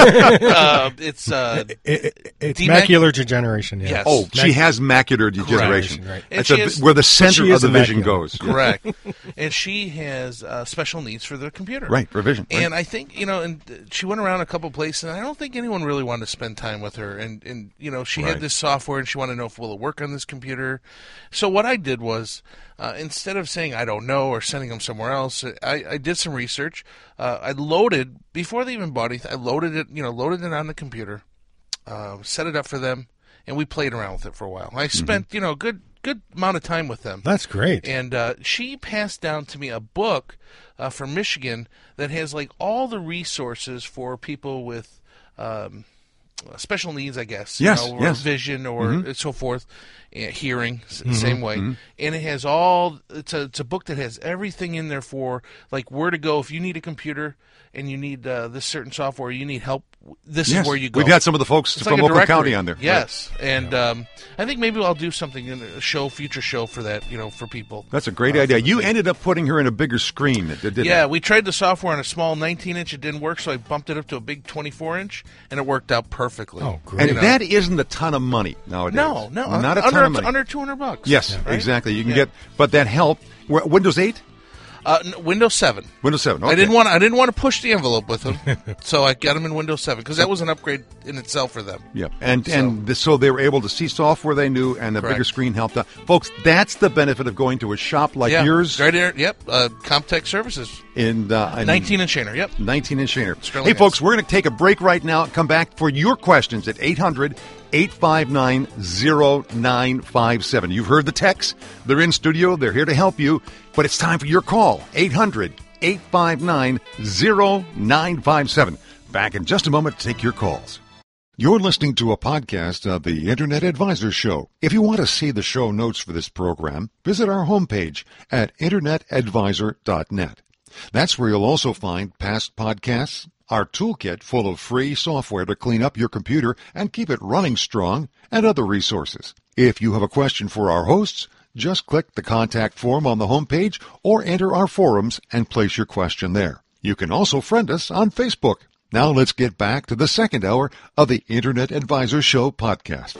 uh, it's... Uh, it, it, it's demac- macular degeneration, yeah. Yes. Oh, she Mac- has macular degeneration. Right. It's And a, she has- where the But center she of is the vision immaculate. goes. Correct. And she has uh, special needs for the computer. Right, for vision. Right. And I think, you know, and she went around a couple places, and I don't think anyone really wanted to spend time with her. And, and you know, she Right. had this software, and she wanted to know if will it work on this computer. So what I did was, uh, instead of saying I don't know or sending them somewhere else, I, I did some research. Uh, I loaded, before they even bought it, I loaded it, you know, loaded it on the computer, uh, set it up for them, and we played around with it for a while. I spent, Mm-hmm. you know, a good, good amount of time with them. That's great. And uh, she passed down to me a book uh, from Michigan that has like all the resources for people with um, special needs, I guess. Yes, you know, or yes. vision or Mm-hmm. so forth, uh, hearing, s same way. And it has all. It's a it's a book that has everything in there for like where to go if you need a computer and you need uh, this certain software, you need help. This Yes. is where you go. We've got some of the folks It's from like a Oakland directory. County on there. Yes, and um, I think maybe I'll do something in a show, future show for that. You know, for people. That's a great Uh, idea. for the You thing. ended up putting her in a bigger screen. Didn't Yeah, you? we tried the software on a small nineteen inch. It didn't work, so I bumped it up to a big twenty-four inch, and it worked out perfectly. Oh, great. And You know? that isn't a ton of money nowadays. no, no, not a under, ton of money. under two hundred bucks. Yes, right? exactly. You can Yeah. get, but that helped. Wh- Windows eight, Uh, n- Windows seven. Windows seven. Okay. I didn't want. I didn't want to push the envelope with them, so I got them in Windows seven because that was an upgrade in itself for them. Yeah, and So- and the, so they were able to see software they knew, and the Correct. bigger screen helped out. Folks, that's the benefit of going to a shop like yeah, yours right there. Yep, uh, Comtech Services, in, uh, in nineteen inch Shaner. Yep. nineteen inch Shaner. It's really Hey, nice. folks, we're going to take a break right now. Come back for your questions at eight hundred, eight five nine, zero nine five seven. You've heard the texts. They're in studio. They're here to help you. But it's time for your call. eight hundred, eight five nine, zero nine five seven. Back in just a moment to take your calls. You're listening to a podcast of the Internet Advisor Show. If you want to see the show notes for this program, visit our homepage at internet advisor dot net. That's where you'll also find past podcasts, our toolkit full of free software to clean up your computer and keep it running strong, and other resources. If you have a question for our hosts, just click the contact form on the homepage or enter our forums and place your question there. You can also friend us on Facebook. Now let's get back to the second hour of the Internet Advisor Show podcast.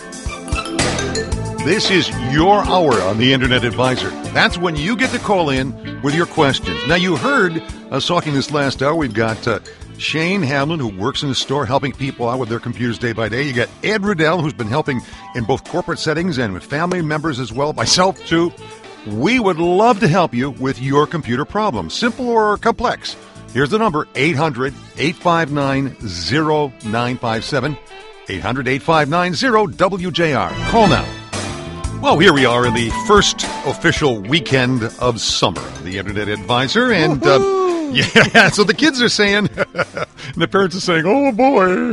This is your hour on the Internet Advisor. That's when you get to call in with your questions. Now, you heard us talking this last hour. We've got uh, Shane Hamlin, who works in the store helping people out with their computers day by day. You got Ed Riddell, who's been helping in both corporate settings and with family members as well. Myself, too. We would love to help you with your computer problems, simple or complex. Here's the number, eight hundred, eight five nine, zero nine five seven, eight hundred, eight five nine, zero W J R. Call now. Well, here we are in the first official weekend of summer, the Internet Advisor, and uh, yeah, so the kids are saying, and the parents are saying, oh boy,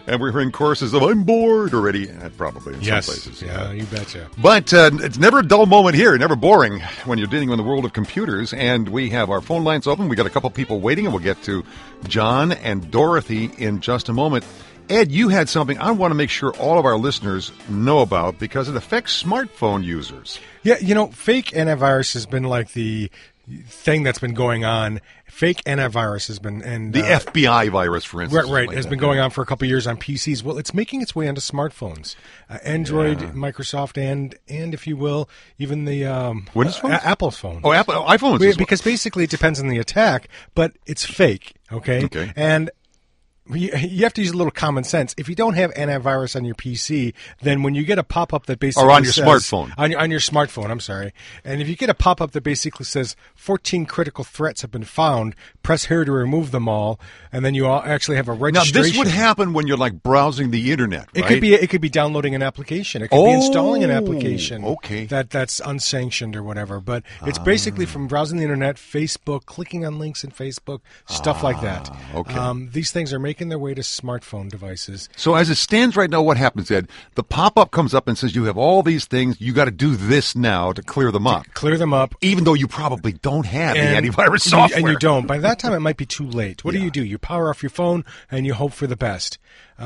And we're hearing choruses of "I'm bored" already, uh, probably in Yes. some places. Yeah, you betcha. But uh, it's never a dull moment here, never boring when you're dealing with the world of computers. And we have our phone lines open. We got a couple people waiting, and we'll get to John and Dorothy in just a moment. Ed, you had something I want to make sure all of our listeners know about because it affects smartphone users. Yeah, you know, fake antivirus has been like the thing that's been going on. Fake antivirus has been, and The uh, F B I virus, for instance. Right, right. like has that. been going on for a couple of years on P Cs. Well, it's making its way onto smartphones, uh, Android, Yeah. Microsoft, and and if you will, even the um, Windows uh, phones? A- Apple's phone. Oh, Apple, iPhones Be- as well. because basically it depends on the attack, but it's fake. Okay, Okay. and. You you have to use a little common sense. If you don't have antivirus on your P C, then when you get a pop-up that basically Or on your says- smartphone. on your, on your smartphone, I'm sorry, and if you get a pop-up that basically says fourteen critical threats have been found, press here to remove them all, and then you all actually have a Now, registration. this would happen when you're like browsing the internet, right? It could be it could be downloading an application. It could be installing an Oh, application okay. that that's unsanctioned or whatever. But it's basically from browsing the internet, Facebook, clicking on links in Facebook, stuff like that. okay. Um, these things are making their way to smartphone devices. So as it stands right now, what happens, Ed? The pop-up comes up and says you have all these things. You got to do this now to clear them up, Clear them up. even though you probably don't have And the antivirus you- software. And you don't. By that time, it might be too late. What do Yeah. you do? You power off your phone and you hope for the best.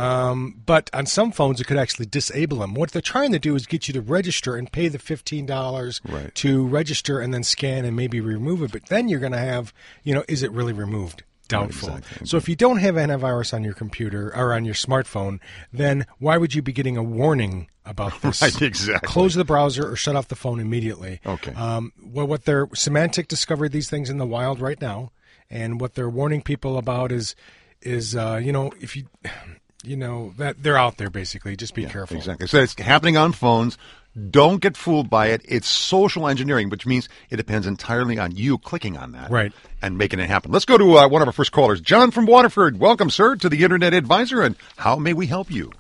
Um, but on some phones, it could actually disable them. What they're trying to do is get you to register and pay the fifteen dollars Right. to register and then scan and maybe remove it. But then you're going to have, you know, is it really removed? Doubtful. exactly. So if you don't have antivirus on your computer or on your smartphone, then why would you be getting a warning about this? Right, exactly. Close the browser or shut off the phone immediately. Okay. Um, well, what they're Symantec discovered these things in the wild right now, and what they're warning people about is, is uh, you know, if you, you know, that they're out there basically. Just be careful. Exactly. So it's happening on phones. Don't get fooled by it. It's social engineering, which means it depends entirely on you clicking on that Right. and making it happen. Let's go to uh, one of our first callers, John from Waterford. Welcome, sir, to the Internet Advisor, and how may we help you?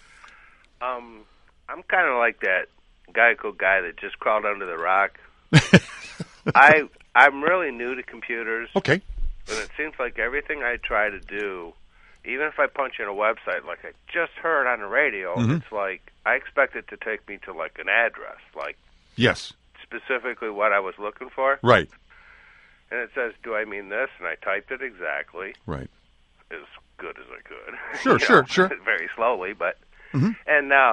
Um, I'm kind of like that Geico guy that just crawled under the rock. I I'm really new to computers, Okay. and it seems like everything I try to do, even if I punch in a website like I just heard on the radio, Mm-hmm. it's like I expect it to take me to like an address, like Yes. specifically what I was looking for, Right. and it says, "Do I mean this?" And I typed it exactly Right. as good as I could. Sure, You sure, know, sure. Very slowly, but Mm-hmm. and uh,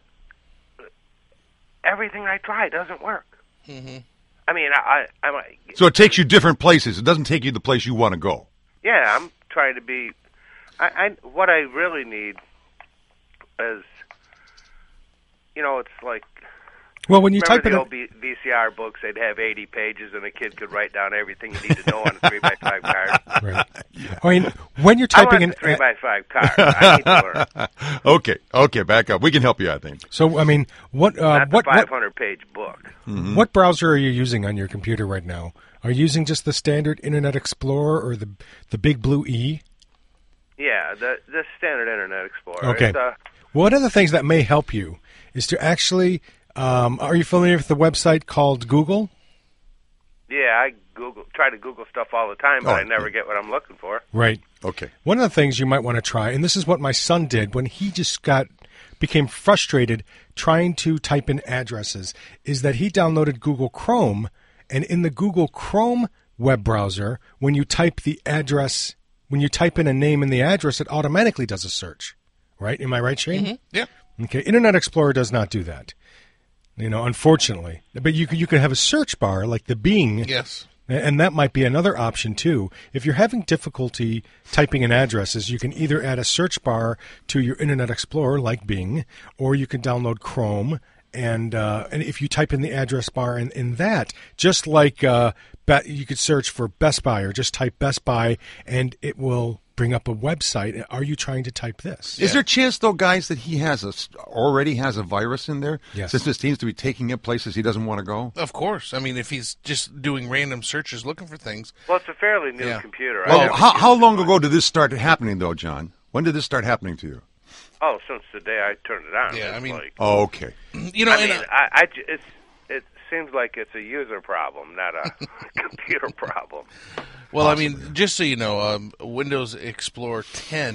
everything I try doesn't work. Mm-hmm. I mean, I, I, I'm, So it takes you different places. It doesn't take you the place you want to go. yeah, I'm trying to be. I, I what I really need is, you know, it's like. Well, when you Remember type it the in, old B- V C R books? They'd have eighty pages, and a kid could write down everything you need to know on a three by five card. right. I mean, when you're I typing want in, the three by five card. I need to learn, Okay. Okay, back up. We can help you, I think. so I mean, what uh, not the what what five hundred page book. what browser are you using on your computer right now? Are you using just the standard Internet Explorer or the the Big Blue E? Yeah, the the standard Internet Explorer. Okay. It's, uh, One of the things that may help you is to actually. Um, are you familiar with the website called Google? yeah, I Google try to Google stuff all the time, but Oh, I never yeah. get what I'm looking for. Right. Okay. One of the things you might want to try, and this is what my son did when he just got became frustrated trying to type in addresses, is that he downloaded Google Chrome, and in the Google Chrome web browser, when you type the address, when you type in a name in the address, it automatically does a search. Right? Am I right, Shane? Yeah. Okay. Internet Explorer does not do that. You know, unfortunately, but you could you could have a search bar like the Bing. Yes. And that might be another option, too. If you're having difficulty typing in addresses, you can either add a search bar to your Internet Explorer, like Bing, or you can download Chrome. And uh, and if you type in the address bar in, in that, just like uh, be- you could search for Best Buy or just type Best Buy, and it will bring up a website. Are you trying to type this? Is there a chance, though, guys, that he has a already has a virus in there? Yes. Since it seems to be taking him places he doesn't want to go? Of course. I mean, if he's just doing random searches looking for things. Well, it's a fairly new Yeah. computer. I Well, haven't how, used how it long much. ago did this start happening, though, John? When did this start happening to you? Oh, since the day I turned it on. Yeah, It's I mean- like, Oh, okay. You know, I and, mean, uh, I, I j- it's it seems like it's a user problem, not a computer problem. well, I mean, just so you know, um, Windows Explorer ten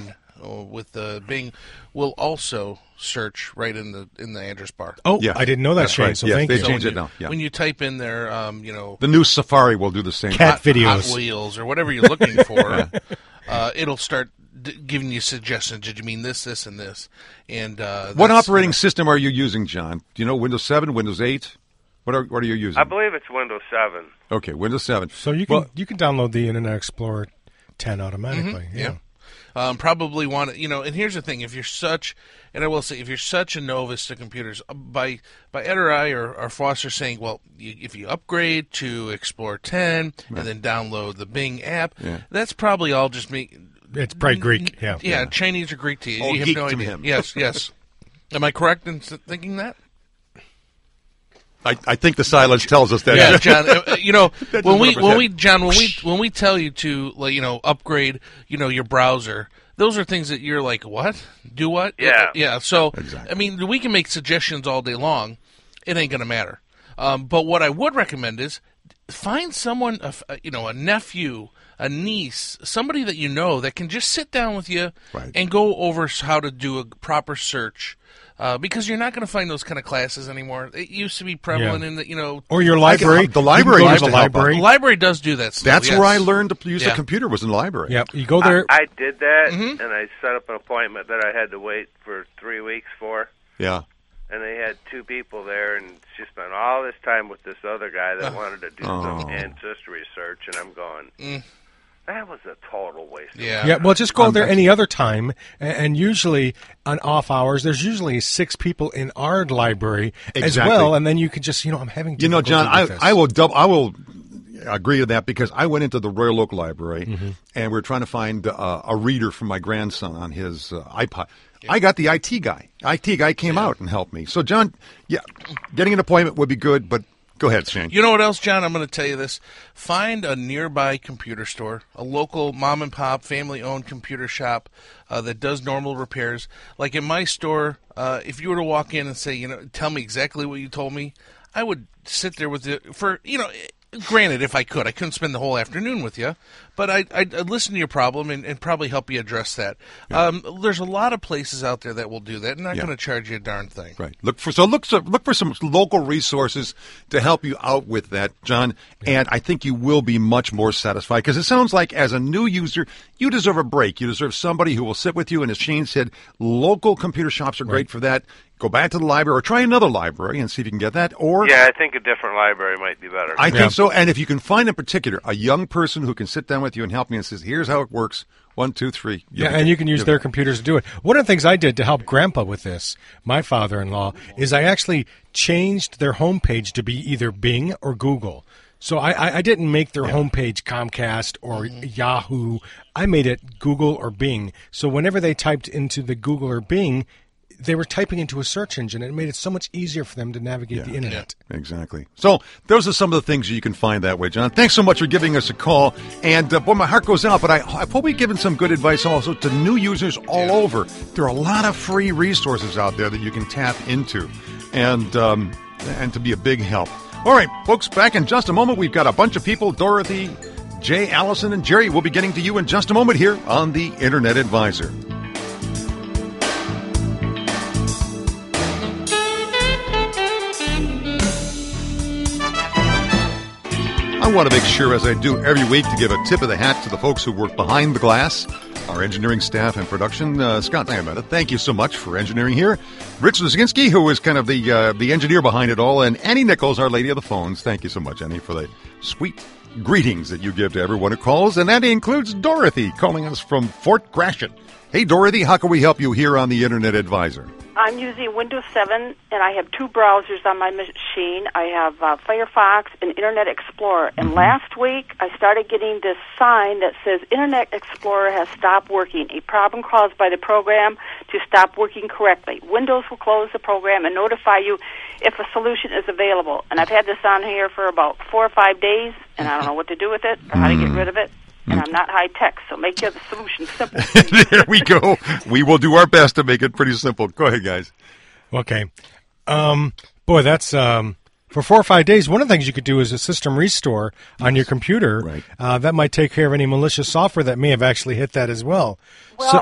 uh, with the Bing will also search right in the in the address bar. Oh, Yeah. I didn't know that, That's Shane. right. So Yes, thank they you. So changed when it you, now, yeah. When you type in there, um, you know, The new Safari will do the same. Cat Hot, videos. Hot Wheels, or whatever you're looking for, uh, it'll start d- giving you suggestions. Did you mean this, this, and this? And uh, What that's, operating you know, system are you using, John? Do you know Windows seven, Windows eight? What are what are you using? I believe it's Windows seven. Okay, Windows seven. So you can Well, you can download the Internet Explorer ten automatically. Mm-hmm. Yeah. Um, probably want to, you know, and here's the thing: if you're such, and I will say, if you're such a novice to computers, uh, by by Ed or I or, or Foster saying, well, you, if you upgrade to Explorer ten and then download the Bing app, Yeah. that's probably all just me. It's probably Greek. Yeah. Yeah, Chinese or Greek to you. All you have geek no to idea. him. Yes, yes. Am I correct in s- thinking that? I, I think the silence tells us that. Yeah, John. uh, You know, That's when we one hundred percent. when we John when we when we tell you to like you know upgrade you know your browser, those are things that you're like, what? Do what? Yeah. yeah. So Exactly. I mean, we can make suggestions all day long. It ain't gonna matter. Um, but what I would recommend is find someone, a f- you know, a nephew, a niece, somebody that you know that can just sit down with you Right. and go over s- how to do a proper search. Uh, because you're not going to find those kind of classes anymore. It used to be prevalent Yeah. in the, you know, Or your I can- library. the library You can used go to to the help out. library. the library does do that still. That's yes. where I learned to use Yeah. the computer was in the library. Yep. You go there. I, I did that, Mhm. and I set up an appointment that I had to wait for three weeks for. Yeah. And they had two people there, and she spent all this time with this other guy that wanted to do Oh. some ancestry research, and I'm going, Mm. that was a total waste. Yeah. Of Yeah, well, just go Um, there that's- any other time, a- and usually on off hours, there's usually six people in our library as Exactly. well, and then you could just, you know, I'm having You know, John, difficulty I, with this. I will double, I will agree to that because I went into the Royal Oak Library Mm-hmm. and we are trying to find uh, a reader for my grandson on his uh, iPod. I got the I T guy. I T guy came out and helped me. So, John, yeah, getting an appointment would be good, but go ahead, Shane. You know what else, John? I'm going to tell you this. Find a nearby computer store, a local mom and pop, family owned computer shop uh, that does normal repairs. Like in my store, uh, if you were to walk in and say, you know, tell me exactly what you told me, I would sit there with you for, you know, granted, if I could, I couldn't spend the whole afternoon with you, but I'd, I'd, I'd listen to your problem and, and probably help you address that. Um, there's a lot of places out there that will do that and not Yeah. going to charge you a darn thing. Right. Look for so look so look for some local resources to help you out with that, John. And I think you will be much more satisfied because it sounds like as a new user, you deserve a break. You deserve somebody who will sit with you. And as Shane said, local computer shops are great for that. Go back to the library or try another library and see if you can get that. Or Yeah, I think a different library might be better. I Yeah. think so. And if you can find in particular a young person who can sit down with you and help me and says, "Here's how it works. One, two, three." Yeah, and you can use their computers to do it. One of the things I did to help Grandpa with this, my father-in-law, is I actually changed their homepage to be either Bing or Google. So I, I, I didn't make their homepage Comcast or Yahoo. I made it Google or Bing. So whenever they typed into the Google or Bing, they were typing into a search engine, and it made it so much easier for them to navigate the internet. Exactly. So those are some of the things you can find that way, John. Thanks so much for giving us a call. And uh, boy, my heart goes out. But I, I hope we've given some good advice also to new users all over. There are a lot of free resources out there that you can tap into, and um, and to be a big help. All right, folks. Back in just a moment. We've got a bunch of people. Dorothy, Jay, Allison, and Jerry will be getting to you in just a moment here on the Internet Advisor. I want to make sure, as I do every week, to give a tip of the hat to the folks who work behind the glass, our engineering staff and production. Uh, Scott Diametta, thank you so much for engineering here. Rich Luzinski, who is kind of the uh, the engineer behind it all, and Annie Nichols, our lady of the phones. Thank you so much, Annie, for the sweet greetings that you give to everyone who calls, and that includes Dorothy, calling us from Fort Gratiot. Hey, Dorothy, how can we help you here on the Internet Advisor? I'm using Windows seven, and I have two browsers on my machine. I have uh, Firefox and Internet Explorer. And Mm-hmm. last week, I started getting this sign that says Internet Explorer has stopped working, a problem caused by the program to stop working correctly. Windows will close the program and notify you if a solution is available. And I've had this on here for about four or five days, and I don't know what to do with it or how to get rid of it. And I'm not high-tech, so make your solution simple. There we go. We will do our best to make it pretty simple. Go ahead, guys. Okay. Um, boy, that's um, for four or five days. One of the things you could do is a system restore on your computer. Right. Uh, that might take care of any malicious software that may have actually hit that as well. Well, so,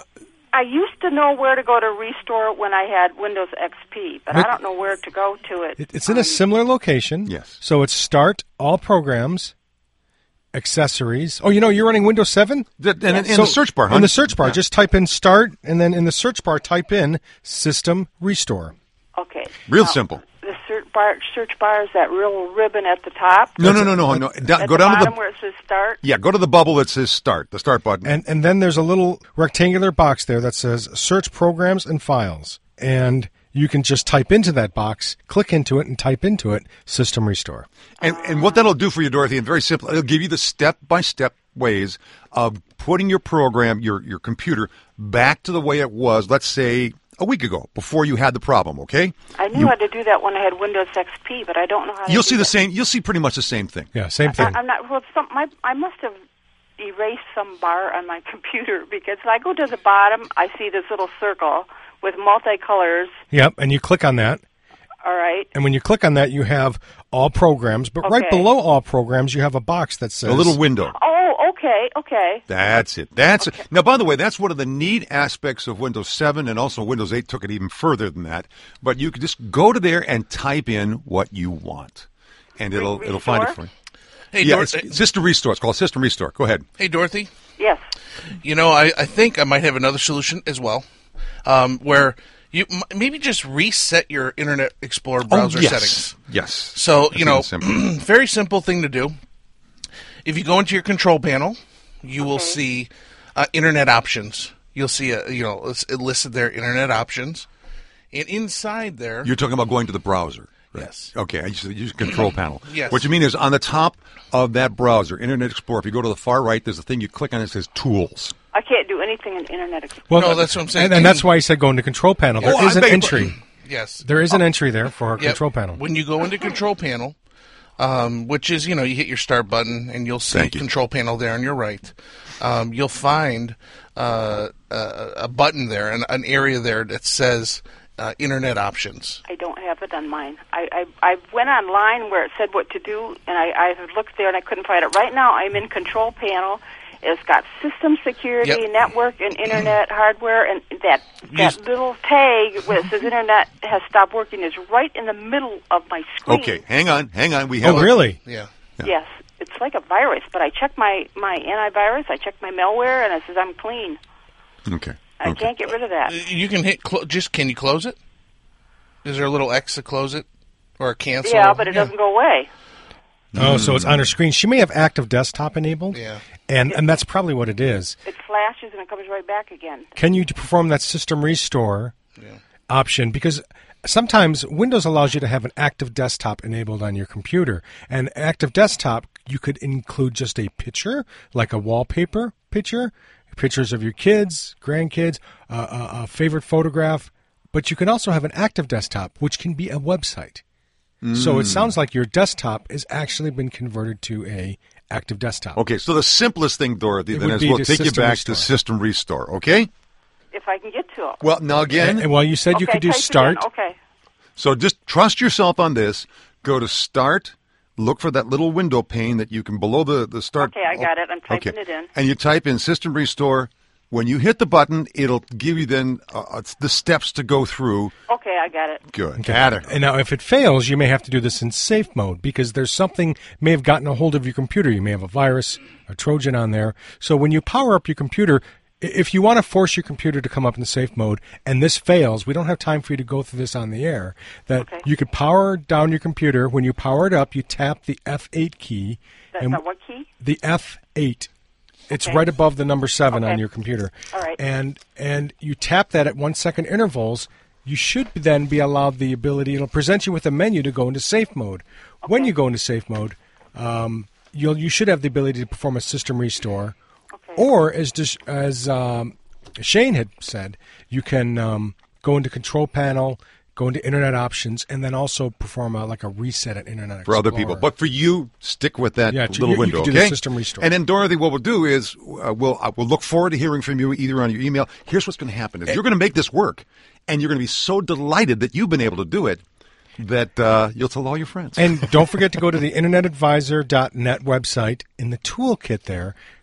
I used to know where to go to restore when I had Windows X P, but I don't know where to go to it. It, it's in a similar location. Yes. So it's Start, All Programs, Accessories. Oh, you know, you're running Windows seven? The- and in, in So the search bar, huh? In the search bar, Yeah. just type in Start, and then in the search bar, type in System Restore. Okay. Real Now, simple. The search bar, search bar is that real ribbon at the top. No, no, no, no, no. Da- At go the down to bottom the where it says Start. yeah. Go to the bubble that says Start. The Start button. And and then there's a little rectangular box there that says Search Programs and Files. And you can just type into that box, click into it, and type into it System Restore. And, and what that'll do for you, Dorothy, and very simple, it'll give you the step-by-step ways of putting your program, your your computer, back to the way it was, let's say, a week ago, before you had the problem, okay? I knew You- how to do that when I had Windows X P, but I don't know how to You'll do see the that. same, you'll see pretty much the same thing. Yeah, same thing. I, I'm not. Well, some, my, I must have erased some bar on my computer because if I go to the bottom, I see this little circle with multicolors. Yep, and you click on that. All right. And when you click on that, you have All Programs. But right Okay. below All Programs, you have a box that says... A little window. Oh, okay, okay. That's it. That's it. Now, by the way, that's one of the neat aspects of Windows seven, and also Windows eight took it even further than that. But you can just go to there and type in what you want, and it'll Re- it'll find it for restore? you. Hey, Yeah, Dor- it's System Restore. It's called System Restore. Go ahead. hey, Dorothy. Yes. You know, I, I think I might have another solution as well, um, where you m- maybe just reset your Internet Explorer browser oh, yes. settings. Yes. So, That's you know, even simpler. very simple thing to do. If you go into your control panel, you will Okay. see uh, Internet options. You'll see, a, you know, it's- it listed there, Internet options. And inside there... You're talking about going to the browser. Right? Yes. Okay, I use, use control panel. Yes. What you mean is on the top of that browser, Internet Explorer, if you go to the far right, there's a thing you click on, it says Tools. I can't do anything in Internet Explorer. Well, No, that's what I'm saying. And, and that's why I said go into Control Panel. There Oh, I is an beg your entry. Yes. There is an entry there for our Yep. Control Panel. When you go into Control Panel, um, which is, you know, you hit your Start button and you'll see Thank you. Control Panel there on your right. Um, you'll find uh, a, a button there, an, an area there that says uh, Internet Options. I don't have it on mine. I, I I went online where it said what to do, and I, I looked there and I couldn't find it. Right now, I'm in Control Panel. It's got System Security, Yep. Network, and Internet Hardware, and that that You- little tag where it says Internet has stopped working is right in the middle of my screen. Okay, hang on, hang on. We have Oh, a- really? Yeah. Yes, it's like a virus. But I checked my my antivirus, I checked my malware, and it says I'm clean. Okay. I okay. can't get rid of that. You can hit, clo- just, can you close it? Is there a little X to close it? Or a cancel? Yeah, but it doesn't go away. Oh, so it's on her screen. She may have active desktop enabled. Yeah. And, and that's probably what it is. It flashes and it comes right back again. Can you perform that system restore option? Because sometimes Windows allows you to have an active desktop enabled on your computer. And active desktop, you could include just a picture, like a wallpaper picture, pictures of your kids, grandkids, uh, a, a favorite photograph. But you can also have an active desktop, which can be a website. So it sounds like your desktop has actually been converted to a active desktop. Okay, so the simplest thing, Dorothy, It then would is be we'll to take you system back restore. to System Restore, okay? If I can get to it. Well, now again, And, and well, you said you okay, could do type start. Again. Okay. so just trust yourself on this. Go to Start, look for that little window pane that you can below the, the Start. Okay, I got it. I'm typing Okay. it in. And you type in System Restore. When you hit the button, it'll give you then uh, the steps to go through. Okay, I got it. Good. Okay. Got it. And now, if it fails, you may have to do this in safe mode because there's something may have gotten a hold of your computer. You may have a virus, a Trojan on there. So when you power up your computer, i- if you want to force your computer to come up in safe mode and this fails, we don't have time for you to go through this on the air. That Okay. you could power down your computer. When you power it up, you tap the F eight key. That's and not what key? the F eight. It's Okay. right above the number seven Okay. on your computer. All right. And and you tap that at one second intervals. You should then be allowed the ability. It'll present you with a menu to go into safe mode. When you go into safe mode, um, you'll you should have the ability to perform a system restore, Okay. or as dis, as um, Shane had said, you can um, go into Control Panel, go into Internet Options, and then also perform a, like a reset at Internet For other Explorer. people, but for you, stick with that Yeah, little you- you window. can do okay. the System Restore. And then Dorothy, what we'll do is uh, we'll uh, we'll look forward to hearing from you either on your email. Here's what's going to happen: is you're going to make this work, and you're going to be so delighted that you've been able to do it that uh, you'll tell all your friends. And don't forget to go to the internet advisor dot net website. In the toolkit there,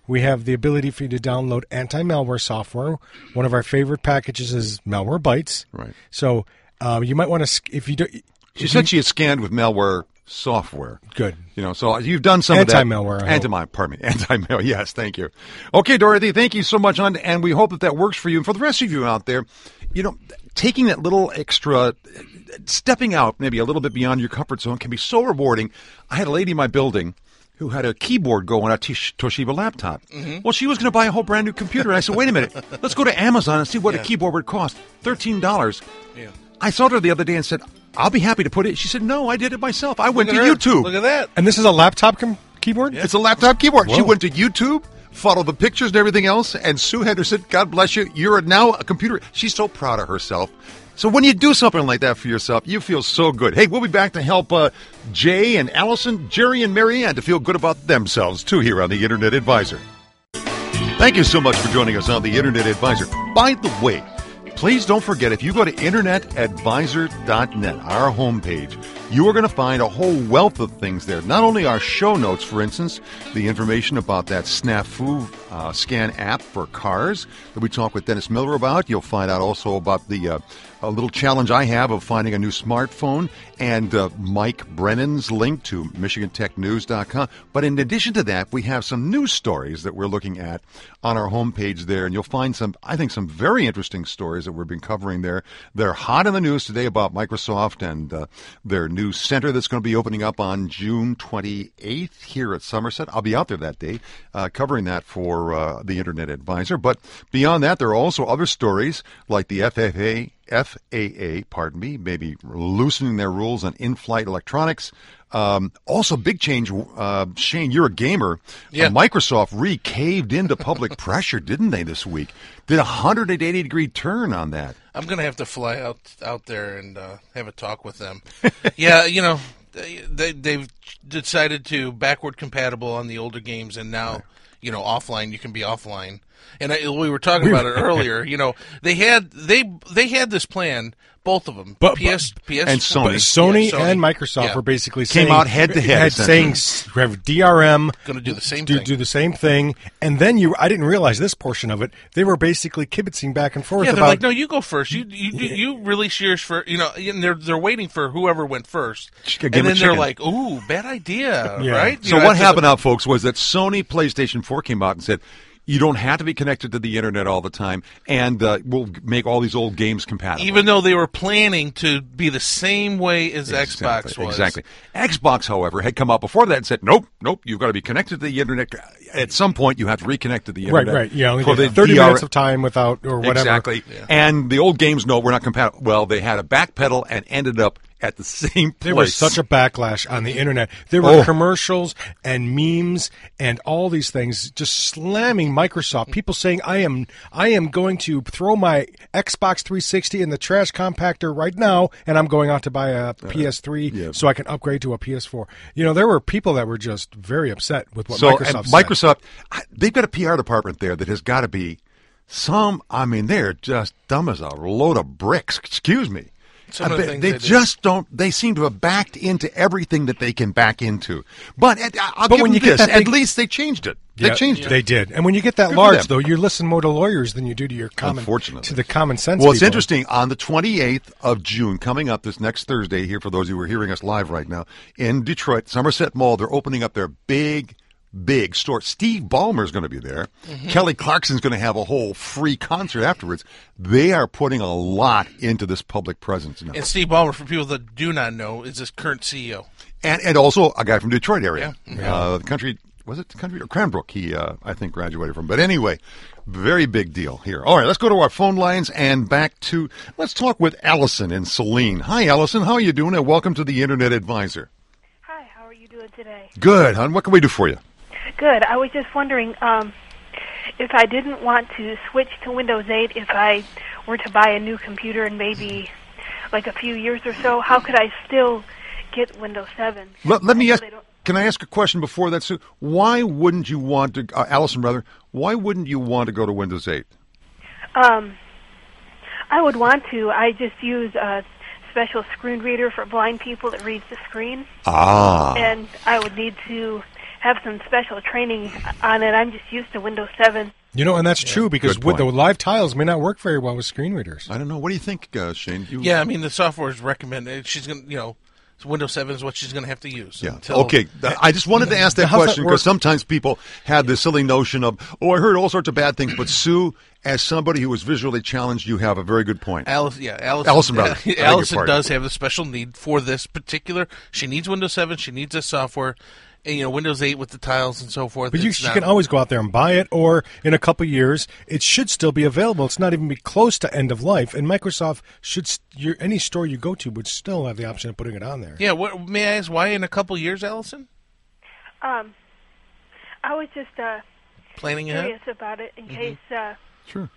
we have the ability for you to download anti-malware software. One of our favorite packages is Malwarebytes. Right. So uh, you might want to, if you do. She said she had scanned with malware software. Good. You know, so you've done some Anti-malware, of I that. Anti-malware. Pardon me. Anti-malware. Yes, thank you. Okay, Dorothy, thank you so much, on, and we hope that that works for you. And for the rest of you out there, you know, taking that little extra, stepping out maybe a little bit beyond your comfort zone can be so rewarding. I had a lady in my building who had a keyboard go on a Toshiba laptop. Mm-hmm. Well, she was going to buy a whole brand new computer. And I said, wait a minute, let's go to Amazon and see what yeah. a keyboard would cost. thirteen dollars. Yeah. I saw her the other day and said, I'll be happy to put it. She said, no, I did it myself. I went to her. YouTube. Look at that. And this is a laptop com- keyboard? Yeah. It's a laptop keyboard. Whoa. She went to YouTube, followed the pictures and everything else, and Sue Henderson, God bless you, you're now a computer. She's so proud of herself. So when you do something like that for yourself, you feel so good. Hey, we'll be back to help uh, Jay and Allison, Jerry and Marianne to feel good about themselves, too, here on the Internet Advisor. Thank you so much for joining us on the Internet Advisor. By the way, please don't forget, if you go to internet advisor dot net, our homepage, you are going to find a whole wealth of things there. Not only our show notes, for instance, the information about that Snafu uh, scan app for cars that we talked with Dennis Miller about. You'll find out also about the uh, a little challenge I have of finding a new smartphone, and uh, Mike Brennan's link to michigan tech news dot com. But in addition to that, we have some news stories that we're looking at on our homepage there, and you'll find some, I think, some very interesting stories that we've been covering there. They're hot in the news today about Microsoft and uh, their new center that's going to be opening up on June twenty-eighth here at Somerset. I'll be out there that day uh, covering that for uh, the Internet Advisor. But beyond that, there are also other stories like the F A A, F A A, pardon me, maybe loosening their rules on in-flight electronics. Um, also, big change. Uh, Shane, you're a gamer. Yeah. Uh, Microsoft re-caved into public pressure, didn't they, this week? Did a one hundred eighty degree turn on that. I'm going to have to fly out out there and uh, have a talk with them. Yeah, you know, they, they, they've decided to backward compatible on the older games, and now, right. you know, offline, you can be offline. And I, we were talking about it earlier. You know, they had they they had this plan, both of them, but, P S, but, P S, and Sony, Sony, yeah, Sony and Microsoft yeah. were basically came saying, out head to head, saying we have D R M, going to do the same do, thing, do the same thing, and then you. I didn't realize this portion of it. They were basically kibitzing back and forth. Yeah, they're about, like, no, you go first. You you you, you release yours for you know. And they're they're waiting for whoever went first, and then they're like, ooh, bad idea, yeah. right? So you know, what happened the, now, folks, was that Sony PlayStation four came out and said, you don't have to be connected to the internet all the time, and uh, we'll make all these old games compatible. Even though they were planning to be the same way as exactly, Xbox was. Exactly. Xbox, however, had come out before that and said, nope, nope, you've got to be connected to the internet. At some point, you have to reconnect to the internet. Right, right. Yeah, only for the thirty D R minutes of time without or whatever. Exactly. Yeah. And the old games, no, we're not compatible. Well, they had a backpedal and ended up at the same place. There was such a backlash on the internet. There were oh. commercials and memes and all these things just slamming Microsoft. People saying, I am I am going to throw my Xbox three sixty in the trash compactor right now, and I'm going out to buy a uh, P S three yeah. so I can upgrade to a P S four. You know, there were people that were just very upset with what so, Microsoft and said. Microsoft, they've got a P R department there that has got to be some, I mean, they're just dumb as a load of bricks. Excuse me. Some of the things they, they just don't. They seem to have backed into everything that they can back into. But I'll but give when them you this. Get At big, least they changed it. They yeah, changed yeah. it. They did. And when you get that Good large, though, you listen more to lawyers than you do to your common. Unfortunately, to the common sense. Well, it's people. interesting. On the twenty-eighth of June, coming up this next Thursday, here for those of you who are hearing us live right now in Detroit, Somerset Mall, they're opening up their big. Big store. Steve Ballmer's going to be there. Mm-hmm. Kelly Clarkson's going to have a whole free concert afterwards. They are putting a lot into this public presence now. And Steve Ballmer, for people that do not know, is his current C E O. And and also a guy from Detroit area. Yeah. Uh, the country, was it the country? Or Cranbrook, he, uh, I think, graduated from. But anyway, very big deal here. All right, let's go to our phone lines and back to, let's talk with Allison in Saline. Hi, Allison. How are you doing? And welcome to the Internet Advisor. Hi, how are you doing today? Good, hon. What can we do for you? Good. I was just wondering um, if I didn't want to switch to Windows eight, if I were to buy a new computer in maybe like a few years or so, how could I still get Windows seven? Let, let me ask, can I ask a question before that, Sue? Why wouldn't you want to, uh, Allison, rather, why wouldn't you want to go to Windows eight? Um, I would want to. I just use a special screen reader for blind people that reads the screen. Ah. And I would need to have some special training on it. I'm just used to Windows seven. You know, and that's yeah, true because with the live tiles may not work very well with screen readers. I don't know. What do you think, uh, Shane? You... Yeah, I mean, the software is recommended. She's going to, you know, Windows seven is what she's going to have to use. Yeah. Until, okay. I just wanted to ask that question because sometimes people have this silly notion of, oh, I heard all sorts of bad things. But Sue, as somebody who is visually challenged, you have a very good point. Alice, yeah, Allison, Allison, brother. Allison does have the special need for this particular. She needs Windows seven. She needs this software. And, you know, Windows eight with the tiles and so forth. But you, you can always go out there and buy it, or in a couple of years, it should still be available. It's not even be close to end of life. And Microsoft should, your, any store you go to would still have the option of putting it on there. Yeah, what, may I ask why in a couple of years, Allison? Um, I was just uh, planning curious ahead? about it in mm-hmm. case uh, sure.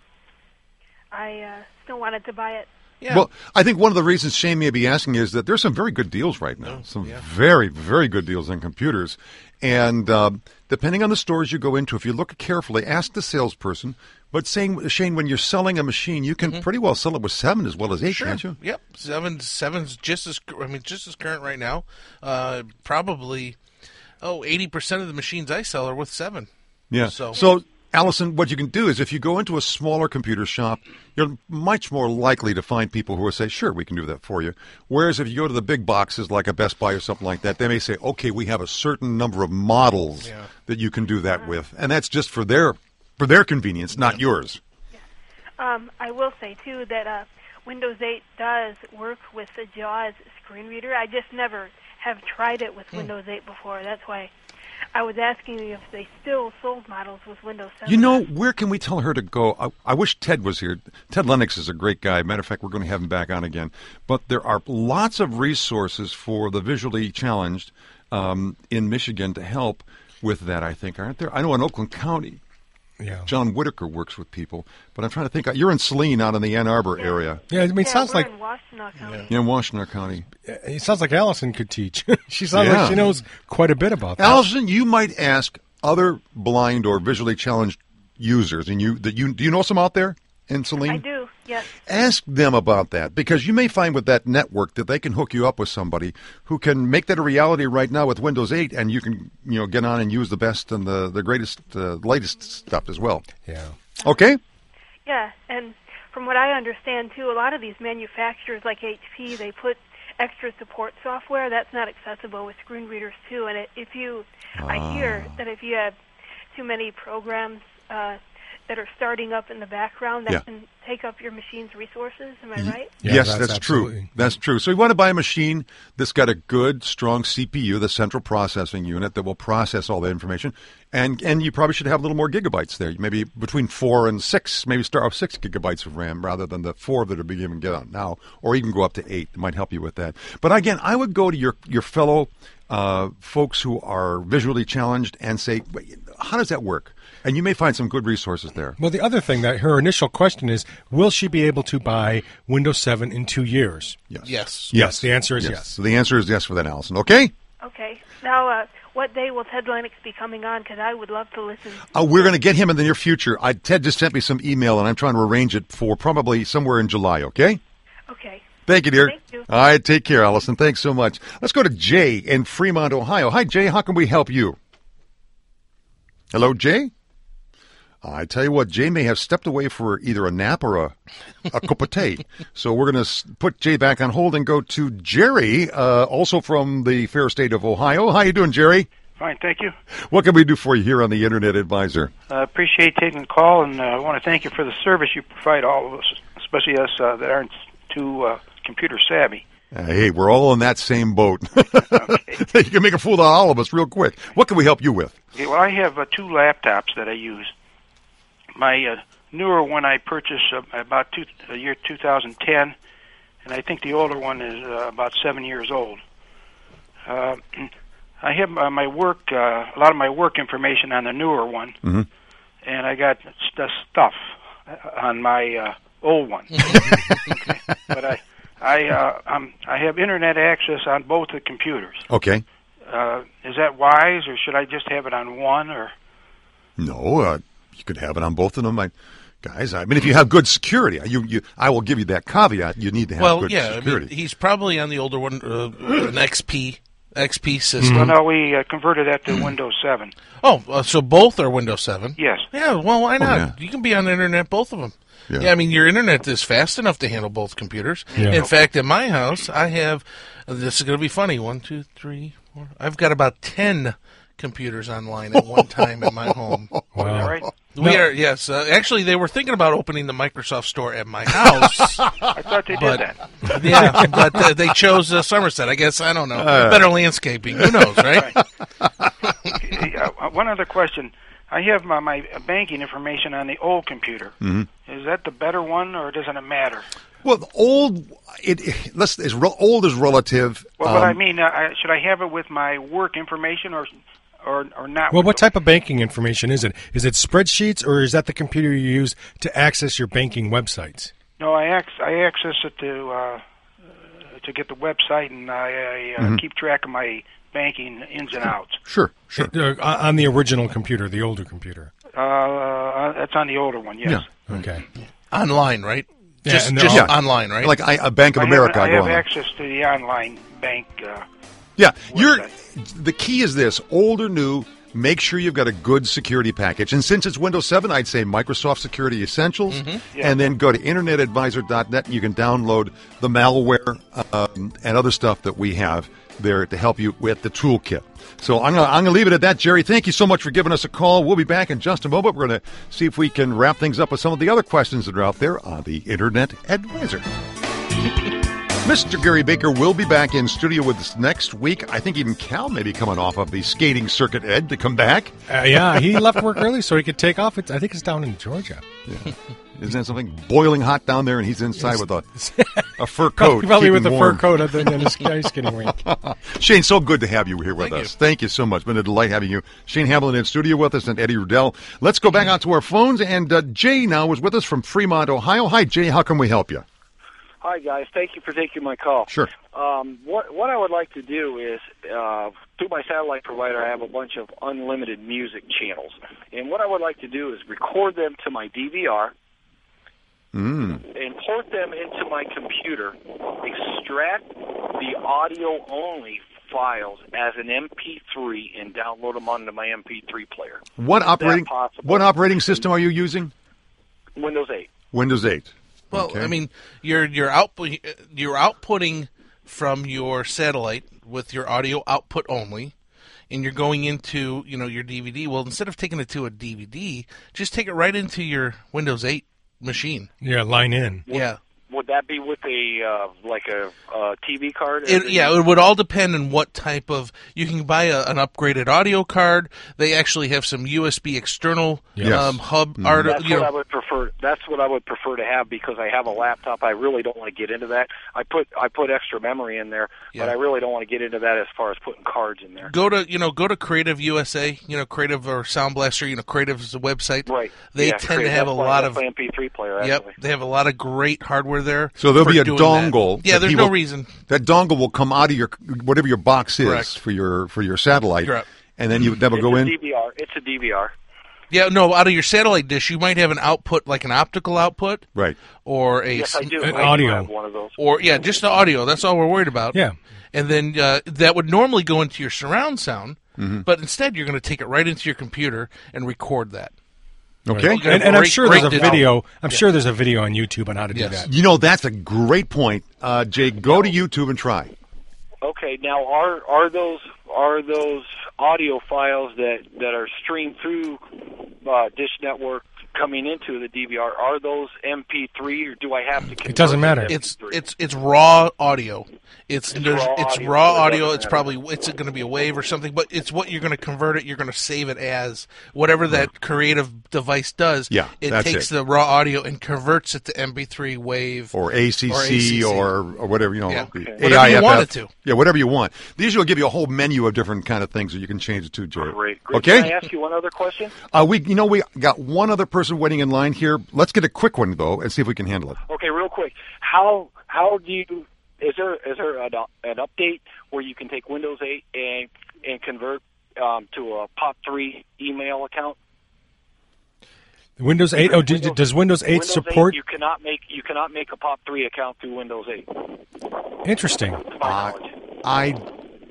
I uh, still wanted to buy it. Yeah. Well, I think one of the reasons Shane may be asking is that there's some very good deals right now. Oh, some yeah. very, very good deals on computers. And uh, depending on the stores you go into, if you look carefully, ask the salesperson. But saying, Shane, when you're selling a machine, you can mm-hmm. pretty well sell it with seven as well as eight, sure. can't you? Yep, seven, seven's just as I mean just as current right now. Uh, probably, oh, eighty percent of the machines I sell are with seven. Yeah. So. so Allison, what you can do is if you go into a smaller computer shop, you're much more likely to find people who will say, sure, we can do that for you. Whereas if you go to the big boxes like a Best Buy or something like that, they may say, okay, we have a certain number of models yeah. that you can do that with. And that's just for their for their convenience, not yeah. yours. Yeah. Um, I will say, too, that uh, Windows eight does work with the JAWS screen reader. I just never have tried it with hmm. Windows eight before. That's why I was asking you if they still sold models with Windows seven. You know, where can we tell her to go? I, I wish Ted was here. Ted Lennox is a great guy. Matter of fact, we're going to have him back on again. But there are lots of resources for the visually challenged um, in Michigan to help with that, I think, aren't there? I know in Oakland County, yeah. John Whitaker works with people. But I'm trying to think. You're in Saline out in the Ann Arbor yeah. area. Yeah, I mean, it yeah, sounds we're like... in Washtenaw County. Yeah, in Washtenaw County. It sounds like Allison could teach. she sounds yeah. like she knows quite a bit about that. Allison, you might ask other blind or visually challenged users, and you that you do you know some out there in Saline? I do, yes. Ask them about that, because you may find with that network that they can hook you up with somebody who can make that a reality right now with Windows eight, and you can you know get on and use the best and the the greatest, uh, latest stuff as well. Yeah. Okay. Yeah, and from what I understand too, a lot of these manufacturers like H P, they put extra support software that's not accessible with screen readers too. And it, if you, ah. I hear that if you have too many programs uh, that are starting up in the background, that yeah. can take up your machine's resources. Am I right? Yeah, yes, that's, that's true. That's true. So you want to buy a machine that's got a good, strong C P U, the central processing unit that will process all the information, and and you probably should have a little more gigabytes there. Maybe between four and six, maybe start off six gigabytes of RAM rather than the four that are being given get on now, or even go up to eight. It might help you with that. But again, I would go to your your fellow uh, folks who are visually challenged and say, how does that work? And you may find some good resources there. Well, the other thing that her initial question is, will she be able to buy Windows seven in two years? Yes. Yes. Yes. The answer is yes. yes. So the answer is yes for that, Allison. Okay? Okay. Now, uh, what day will Ted Lennox be coming on? Because I would love to listen. Uh, we're going to get him in the near future. I, Ted just sent me some email, and I'm trying to arrange it for probably somewhere in July, okay? Okay. Thank you, dear. Thank you. All right, take care, Allison. Thanks so much. Let's go to Jay in Fremont, Ohio. Hi, Jay. How can we help you? Hello, Jay? I tell you what, Jay may have stepped away for either a nap or a, a cup of tea. So we're going to put Jay back on hold and go to Jerry, uh, also from the fair state of Ohio. How you doing, Jerry? Fine, thank you. What can we do for you here on the Internet Advisor? I uh, appreciate taking the call, and uh, I want to thank you for the service you provide all of us, especially us uh, that aren't too uh, computer savvy. Uh, hey, we're all in that same boat. You can make a fool out of all of us real quick. What can we help you with? Okay, well, I have uh, two laptops that I use. My uh, newer one I purchased uh, about two, uh, year two thousand ten, and I think the older one is uh, about seven years old. Uh, I have uh, my work, uh, a lot of my work information on the newer one, mm-hmm. and I got st- stuff on my uh, old one. Okay. But I, I, uh, um, I have internet access on both the computers. Okay. Uh, is that wise, or should I just have it on one? Or no. Uh, You could have it on both of them, I, guys. I mean, if you have good security, you, you, I will give you that caveat. You need to have well, good yeah, security. I mean, he's probably on the older one, uh, an X P. X P system. Well, no, we uh, converted that to Windows seven. Oh, uh, so both are Windows seven? Yes. Yeah, well, why not? Oh, yeah. You can be on the internet, both of them. Yeah. Yeah, I mean, your internet is fast enough to handle both computers. Yeah. In fact, at my house, I have, uh, this is going to be funny, one, two, three, four, I've got about ten computers online at one time in my home. Is that right? We are, yes. Uh, actually, they were thinking about opening the Microsoft store at my house. I thought they But- did that. Yeah, but uh, they chose uh, Somerset. I guess, I don't know. Better landscaping. Who knows, right? Hey, uh, one other question. I have my, my banking information on the old computer. Mm-hmm. Is that the better one, or doesn't it matter? Well, the old, it, it let's is re- old is relative. Well, but Um, I mean, uh, I- should I have it with my work information or or or not? Well, with what the- type of banking information is it? Is it spreadsheets, or is that the computer you use to access your banking websites? No, I ac- I access it to uh, uh, to get the website, and I, I uh, Mm-hmm. keep track of my banking ins and outs. Sure, sure. Uh, on the original computer, the older computer. Uh, uh, that's on the older one, yes. Yeah. Okay. Online, right? Yeah, just and just Yeah. online, right? Like I, a Bank of I America. have, I go have on. access to the online bank. Uh, Yeah, you're. website. The key is this: old or new. Make sure you've got a good security package. And since it's Windows seven, I'd say Microsoft Security Essentials. Mm-hmm. Yeah. And then go to internet advisor dot net and you can download the malware um, and other stuff that we have there to help you with the toolkit. So I'm going I'm to leave it at that, Jerry. Thank you so much for giving us a call. We'll be back in just a moment. We're going to see if we can wrap things up with some of the other questions that are out there on the Internet Advisor. Mister Gary Baker will be back in studio with us next week. I think even Cal may be coming off of the skating circuit, Ed, to come back. Uh, yeah, he left work early so he could take off. It's, I think it's down in Georgia. Isn't that something boiling hot down there and he's inside with a, a fur coat? Probably keep with him a warm. fur coat other than his ice skating rink. Shane, so good to have you here with Thank us. you. Thank you so much. Been a delight having you. Shane Hamlin in studio with us and Eddie Rudell. Let's go back out to our phones. And uh, Jay now is with us from Fremont, Ohio. Hi, Jay. How can we help you? Hi, guys. Thank you for taking my call. Sure. Um, what what I would like to do is, uh, through my satellite provider, I have a bunch of unlimited music channels. And what I would like to do is record them to my D V R, Mm. import them into my computer, extract the audio-only files as an M P three, and download them onto my M P three player. What Is operating that possible? What operating system are you using? Windows eight. Windows eight. Well, Okay. I mean, you're you're output you're outputting from your satellite with your audio output only, and you're going into you know your D V D. Well, instead of taking it to a D V D, just take it right into your Windows eight machine. Yeah, line in. Yeah. Would that be with a uh, like a, a T V card? It, yeah, it would all depend on what type of. You can buy a, an upgraded audio card. They actually have some U S B external Yes. um, hub. Mhm. Art, That's you what know, I would prefer. That's what I would prefer to have because I have a laptop. I really don't want to get into that. I put I put extra memory in there, Yeah. but I really don't want to get into that as far as putting cards in there. go to you know go to Creative U S A. You know Creative or Sound Blaster. You know Creative's a website. Right. They Yeah, tend great. to have That's a why- lot that's of. my M P three player. Yep, Actually. they have a lot of great hardware there. So there'll for be a doing dongle. that. Yeah, that there's he no will- reason. That dongle will come out of your whatever your box is Correct. for your for your satellite, Correct. and then you that will It's go a in. D V R. It's a D V R. Yeah, no, out of your satellite dish, you might have an output like an optical output, Right. or a Yes, I do. an I do audio. have one of those. or yeah, just the audio. That's all we're worried about. Yeah. And then uh, that would normally go into your surround sound, Mm-hmm. but instead you're going to take it right into your computer and record that. Okay. Right. And, and I'm Great- sure great there's a digital. video. I'm sure there's a video on YouTube on how to do Yes. that. You know, that's a great point, uh, Jay. Go to YouTube and try. Okay. Now, are are those are those audio files that that are streamed through uh, Dish Network coming into the D V R? Are those M P three, or do I have to? It doesn't convert matter. them to It's M P three? it's it's raw audio. It's It's there's, raw it's audio, raw so it audio. doesn't It's matter. probably it's going to be a wave or something, but it's what you're going to convert it. You're going to save it as whatever that creative device does. Yeah, it that's takes it. the raw audio and converts it to M P three wave Or A C C Or A C C. or, or whatever, you know, Yeah. the Okay. Whatever you A I F F. want it to. Yeah, whatever you want. These will give you a whole menu of different kind of things that you can change it to, Jay. Great. Great. Okay? Can I ask you one other question? Uh, we, you know, we got one other person waiting in line here. Let's get a quick one, though, and see if we can handle it. Okay, real quick. How how do you is there is there an, an update where you can take Windows eight and and convert um, to a Pop three email account? Windows eight. Oh, do, Windows- does Windows eight Windows support? you cannot make you cannot make a Pop three account through Windows eight. Interesting. To my Uh, knowledge. I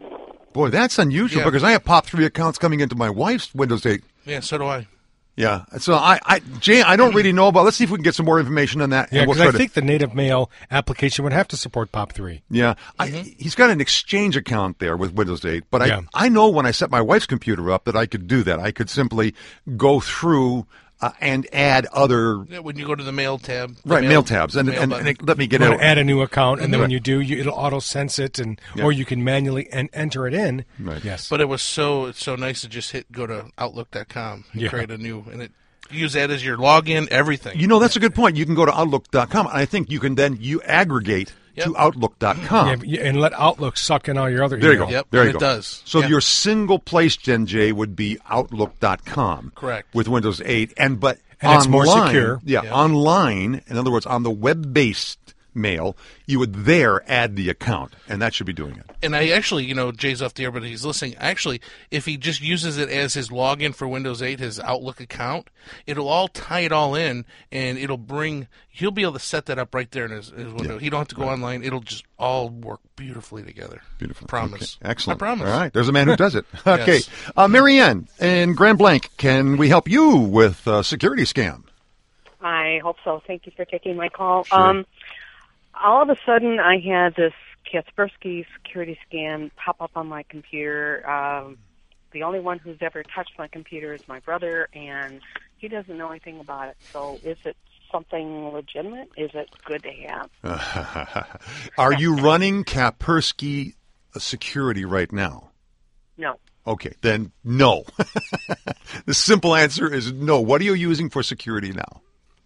Boy, that's unusual Yeah. because I have P O P three accounts coming into my wife's Windows eight. Yeah, so do I. Yeah. So I, I, Jay, I don't really know about. Let's see if we can get some more information on that. Yeah, and we'll because try I to- think the native mail application would have to support P O P three. Yeah, I, he's got an Exchange account there with Windows eight, but Yeah. I I know when I set my wife's computer up that I could do that. I could simply go through uh, and add other Yeah, when you go to the mail tab. the right mail, tabs, and, mail and, button. and it let me get You it. want to add a new account, and then Right. when you do, you, it'll auto sense it, and Yeah. or you can manually en- enter it in. Right. Yes, But it was so it's so nice to just hit go to Outlook dot com and Yeah. create a new and it use that as your login, everything. You know, that's a good point. You can go to Outlook dot com, and I think you can then you aggregate Yep. to Outlook dot com. yeah, yeah, and let Outlook suck in all your other. There you email. go. Yep, there you and go. it does. So Yeah. your single place, Gen J, would be Outlook dot com. Correct. With Windows eight, and but And it's more online, secure. Yeah, Yep. online. In other words, on the web-based mail, you would there add the account, and that should be doing it. And I actually, you know, Jay's off the air, but he's listening. Actually, if he just uses it as his login for Windows eight, his Outlook account, it'll all tie it all in, and it'll bring. He'll be able to set that up right there in his, his window. He don't have to go online. It'll just all work beautifully together. Beautiful. Promise. Okay. Excellent. I promise. All right. There's a man who does it. Okay. Yes. Uh, Marianne in Grand Blanc, can we help you with uh, security scam? I hope so. Thank you for taking my call. Sure. Um, all of a sudden, I had this Kaspersky security scan pop up on my computer. Um, the only one who's ever touched my computer is my brother, and he doesn't know anything about it. So is it something legitimate? Is it good to have? Are you running Kaspersky security right now? No. Okay, then no. The simple answer is no. What are you using for security now?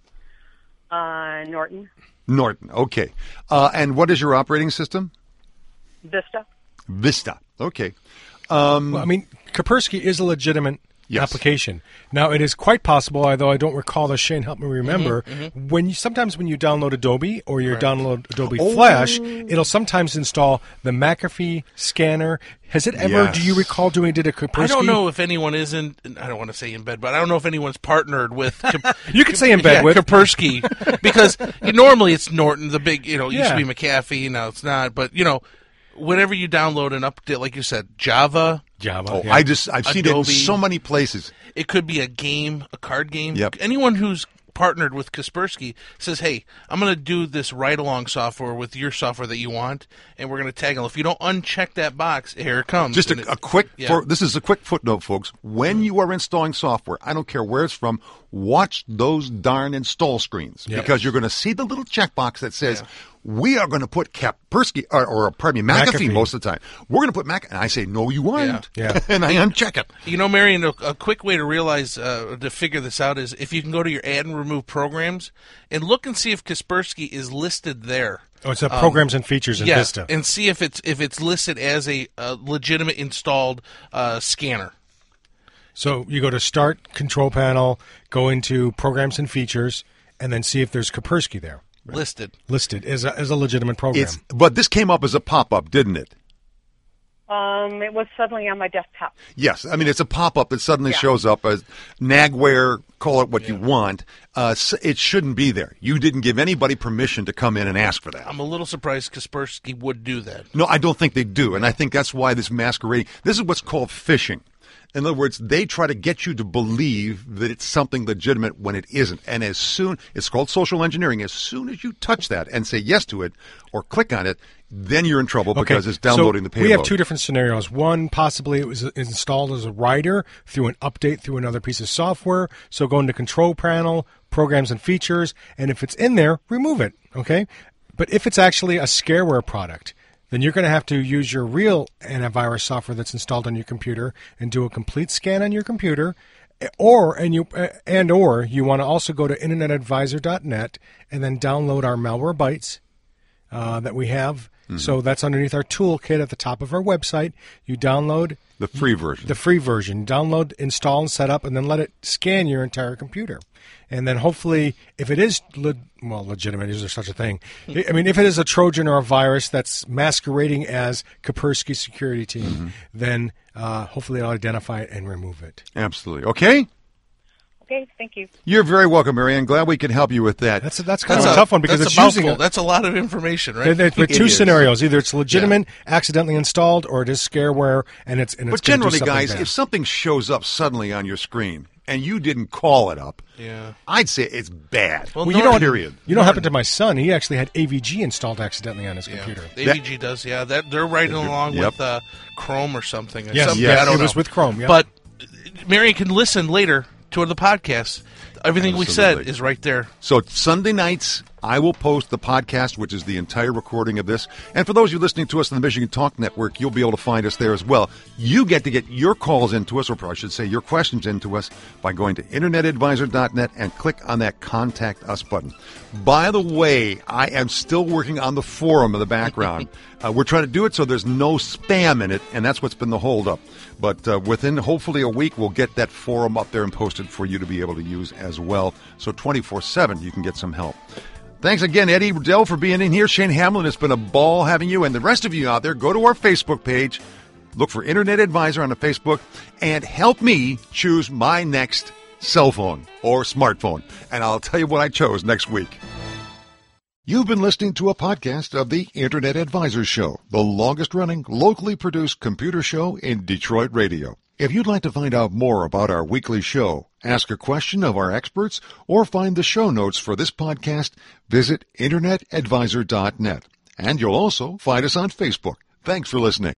Uh, Norton. Norton. Okay. Uh, and what is your operating system? Vista. Vista. Okay. Um, Well, I mean, Kaspersky is a legitimate Yes. application. Now, it is quite possible, although I don't recall this, Shane, help me remember, Mm-hmm, when you sometimes when you download Adobe or you download Adobe Oh. Flash, it'll sometimes install the McAfee scanner. Has it ever, Yes. do you recall doing, did a Kaspersky? I don't know if anyone is in. I don't want to say in bed, but I don't know if anyone's partnered with. Kap- You could say in bed yeah, with. Kaspersky because you, normally it's Norton, the big. You know, it used to Yeah. be McAfee, now it's not. But you know, whenever you download an update, like you said, Java, Java. oh, yeah. I just I've seen it in Adobe. so many places. it could be a game, a card game. Yep. Anyone who's partnered with Kaspersky says, "Hey, I'm going to do this ride-along software with your software that you want, and we're going to tag along." If you don't uncheck that box, here it comes. Just And a, it- a quick. yeah. For, this is a quick footnote, folks. When you are installing software, I don't care where it's from. Watch those darn install screens Yep. because you're going to see the little checkbox that says, "We are going to put Kaspersky or, or pardon me, McAfee, McAfee. most of the time. We're going to put Mac." And I say, "No, you aren't." Yeah. Yeah. And I uncheck it. You know, Marion, a, a quick way to realize, uh, to figure this out is if you can go to your add and remove programs and look and see if Kaspersky is listed there. Oh, it's a programs and features in yeah, Vista. and see if it's if it's listed as a, a legitimate installed uh, scanner. So you go to Start, Control Panel, go into Programs and Features, and then see if there's Kaspersky there Listed. listed as a, as a legitimate program. It's but this came up as a pop-up, didn't it? Um, it was suddenly on my desktop. Yes, I mean it's a pop-up that suddenly Yeah. shows up as Nagware. Call it what you want. Uh, s- it shouldn't be there. You didn't give anybody permission to come in and ask for that. I'm a little surprised Kaspersky would do that. No, I don't think they do, and I think that's why this masquerading. This is what's called phishing. In other words, they try to get you to believe that it's something legitimate when it isn't. And as soon, it's called social engineering. As soon as you touch that and say yes to it or click on it, then you're in trouble because it's downloading so the payload. We have two different scenarios. One, possibly it was installed as a writer through an update through another piece of software. So go into Control Panel, Programs and Features, and if it's in there, remove it. Okay? But if it's actually a scareware product, then you're going to have to use your real antivirus software that's installed on your computer and do a complete scan on your computer. Or and you and or you want to also go to internet advisor dot net and then download our Malwarebytes uh, that we have. Mm-hmm. So that's underneath our toolkit at the top of our website. You download the free version. The free version. Download, install, and set up, and then let it scan your entire computer. And then hopefully, if it is le- well legitimate, is there such a thing? I mean, if it is a Trojan or a virus that's masquerading as Kaspersky security team, Mm-hmm. then uh, hopefully it'll identify it and remove it. Absolutely. Okay. Okay, thank you. You're very welcome, Marianne. Glad we can help you with that. That's that's kind That's of a, a tough one because that's it's a using mouthful. it. That's a lot of information, right? There- there- It two is. scenarios: either it's legitimate, accidentally installed, or it is scareware, and it's and it's But gonna do generally, something guys, bad. if something shows up suddenly on your screen and you didn't call it up, Yeah. I'd say it's bad. Well, Well, you know what? Period. You know what happened to my son? He actually had A V G installed accidentally on his Yeah. computer. A V G does, yeah. That they're right along Yep. with uh, Chrome or something. Yes, Some- yes, I don't it was know. with Chrome, yeah. But uh, Marion can listen later to the podcast. Everything we said Absolutely. is right there. So Sunday nights, I will post the podcast, which is the entire recording of this. And for those of you listening to us on the Michigan Talk Network, you'll be able to find us there as well. You get to get your calls into us, or I should say your questions into us, by going to internet advisor dot net and click on that Contact Us button. By the way, I am still working on the forum in the background. uh, we're trying to do it so there's no spam in it, and that's what's been the holdup. But uh, within hopefully a week, we'll get that forum up there and posted for you to be able to use as well. So twenty-four seven, you can get some help. Thanks again, Eddie Riddell, for being in here. Shane Hamlin, it's been a ball having you. And the rest of you out there, go to our Facebook page, look for Internet Advisor on the Facebook, and help me choose my next cell phone or smartphone. And I'll tell you what I chose next week. You've been listening to a podcast of the Internet Advisor Show, the longest-running, locally produced computer show in Detroit radio. If you'd like to find out more about our weekly show, ask a question of our experts, or find the show notes for this podcast, visit internet advisor dot net. And you'll also find us on Facebook. Thanks for listening.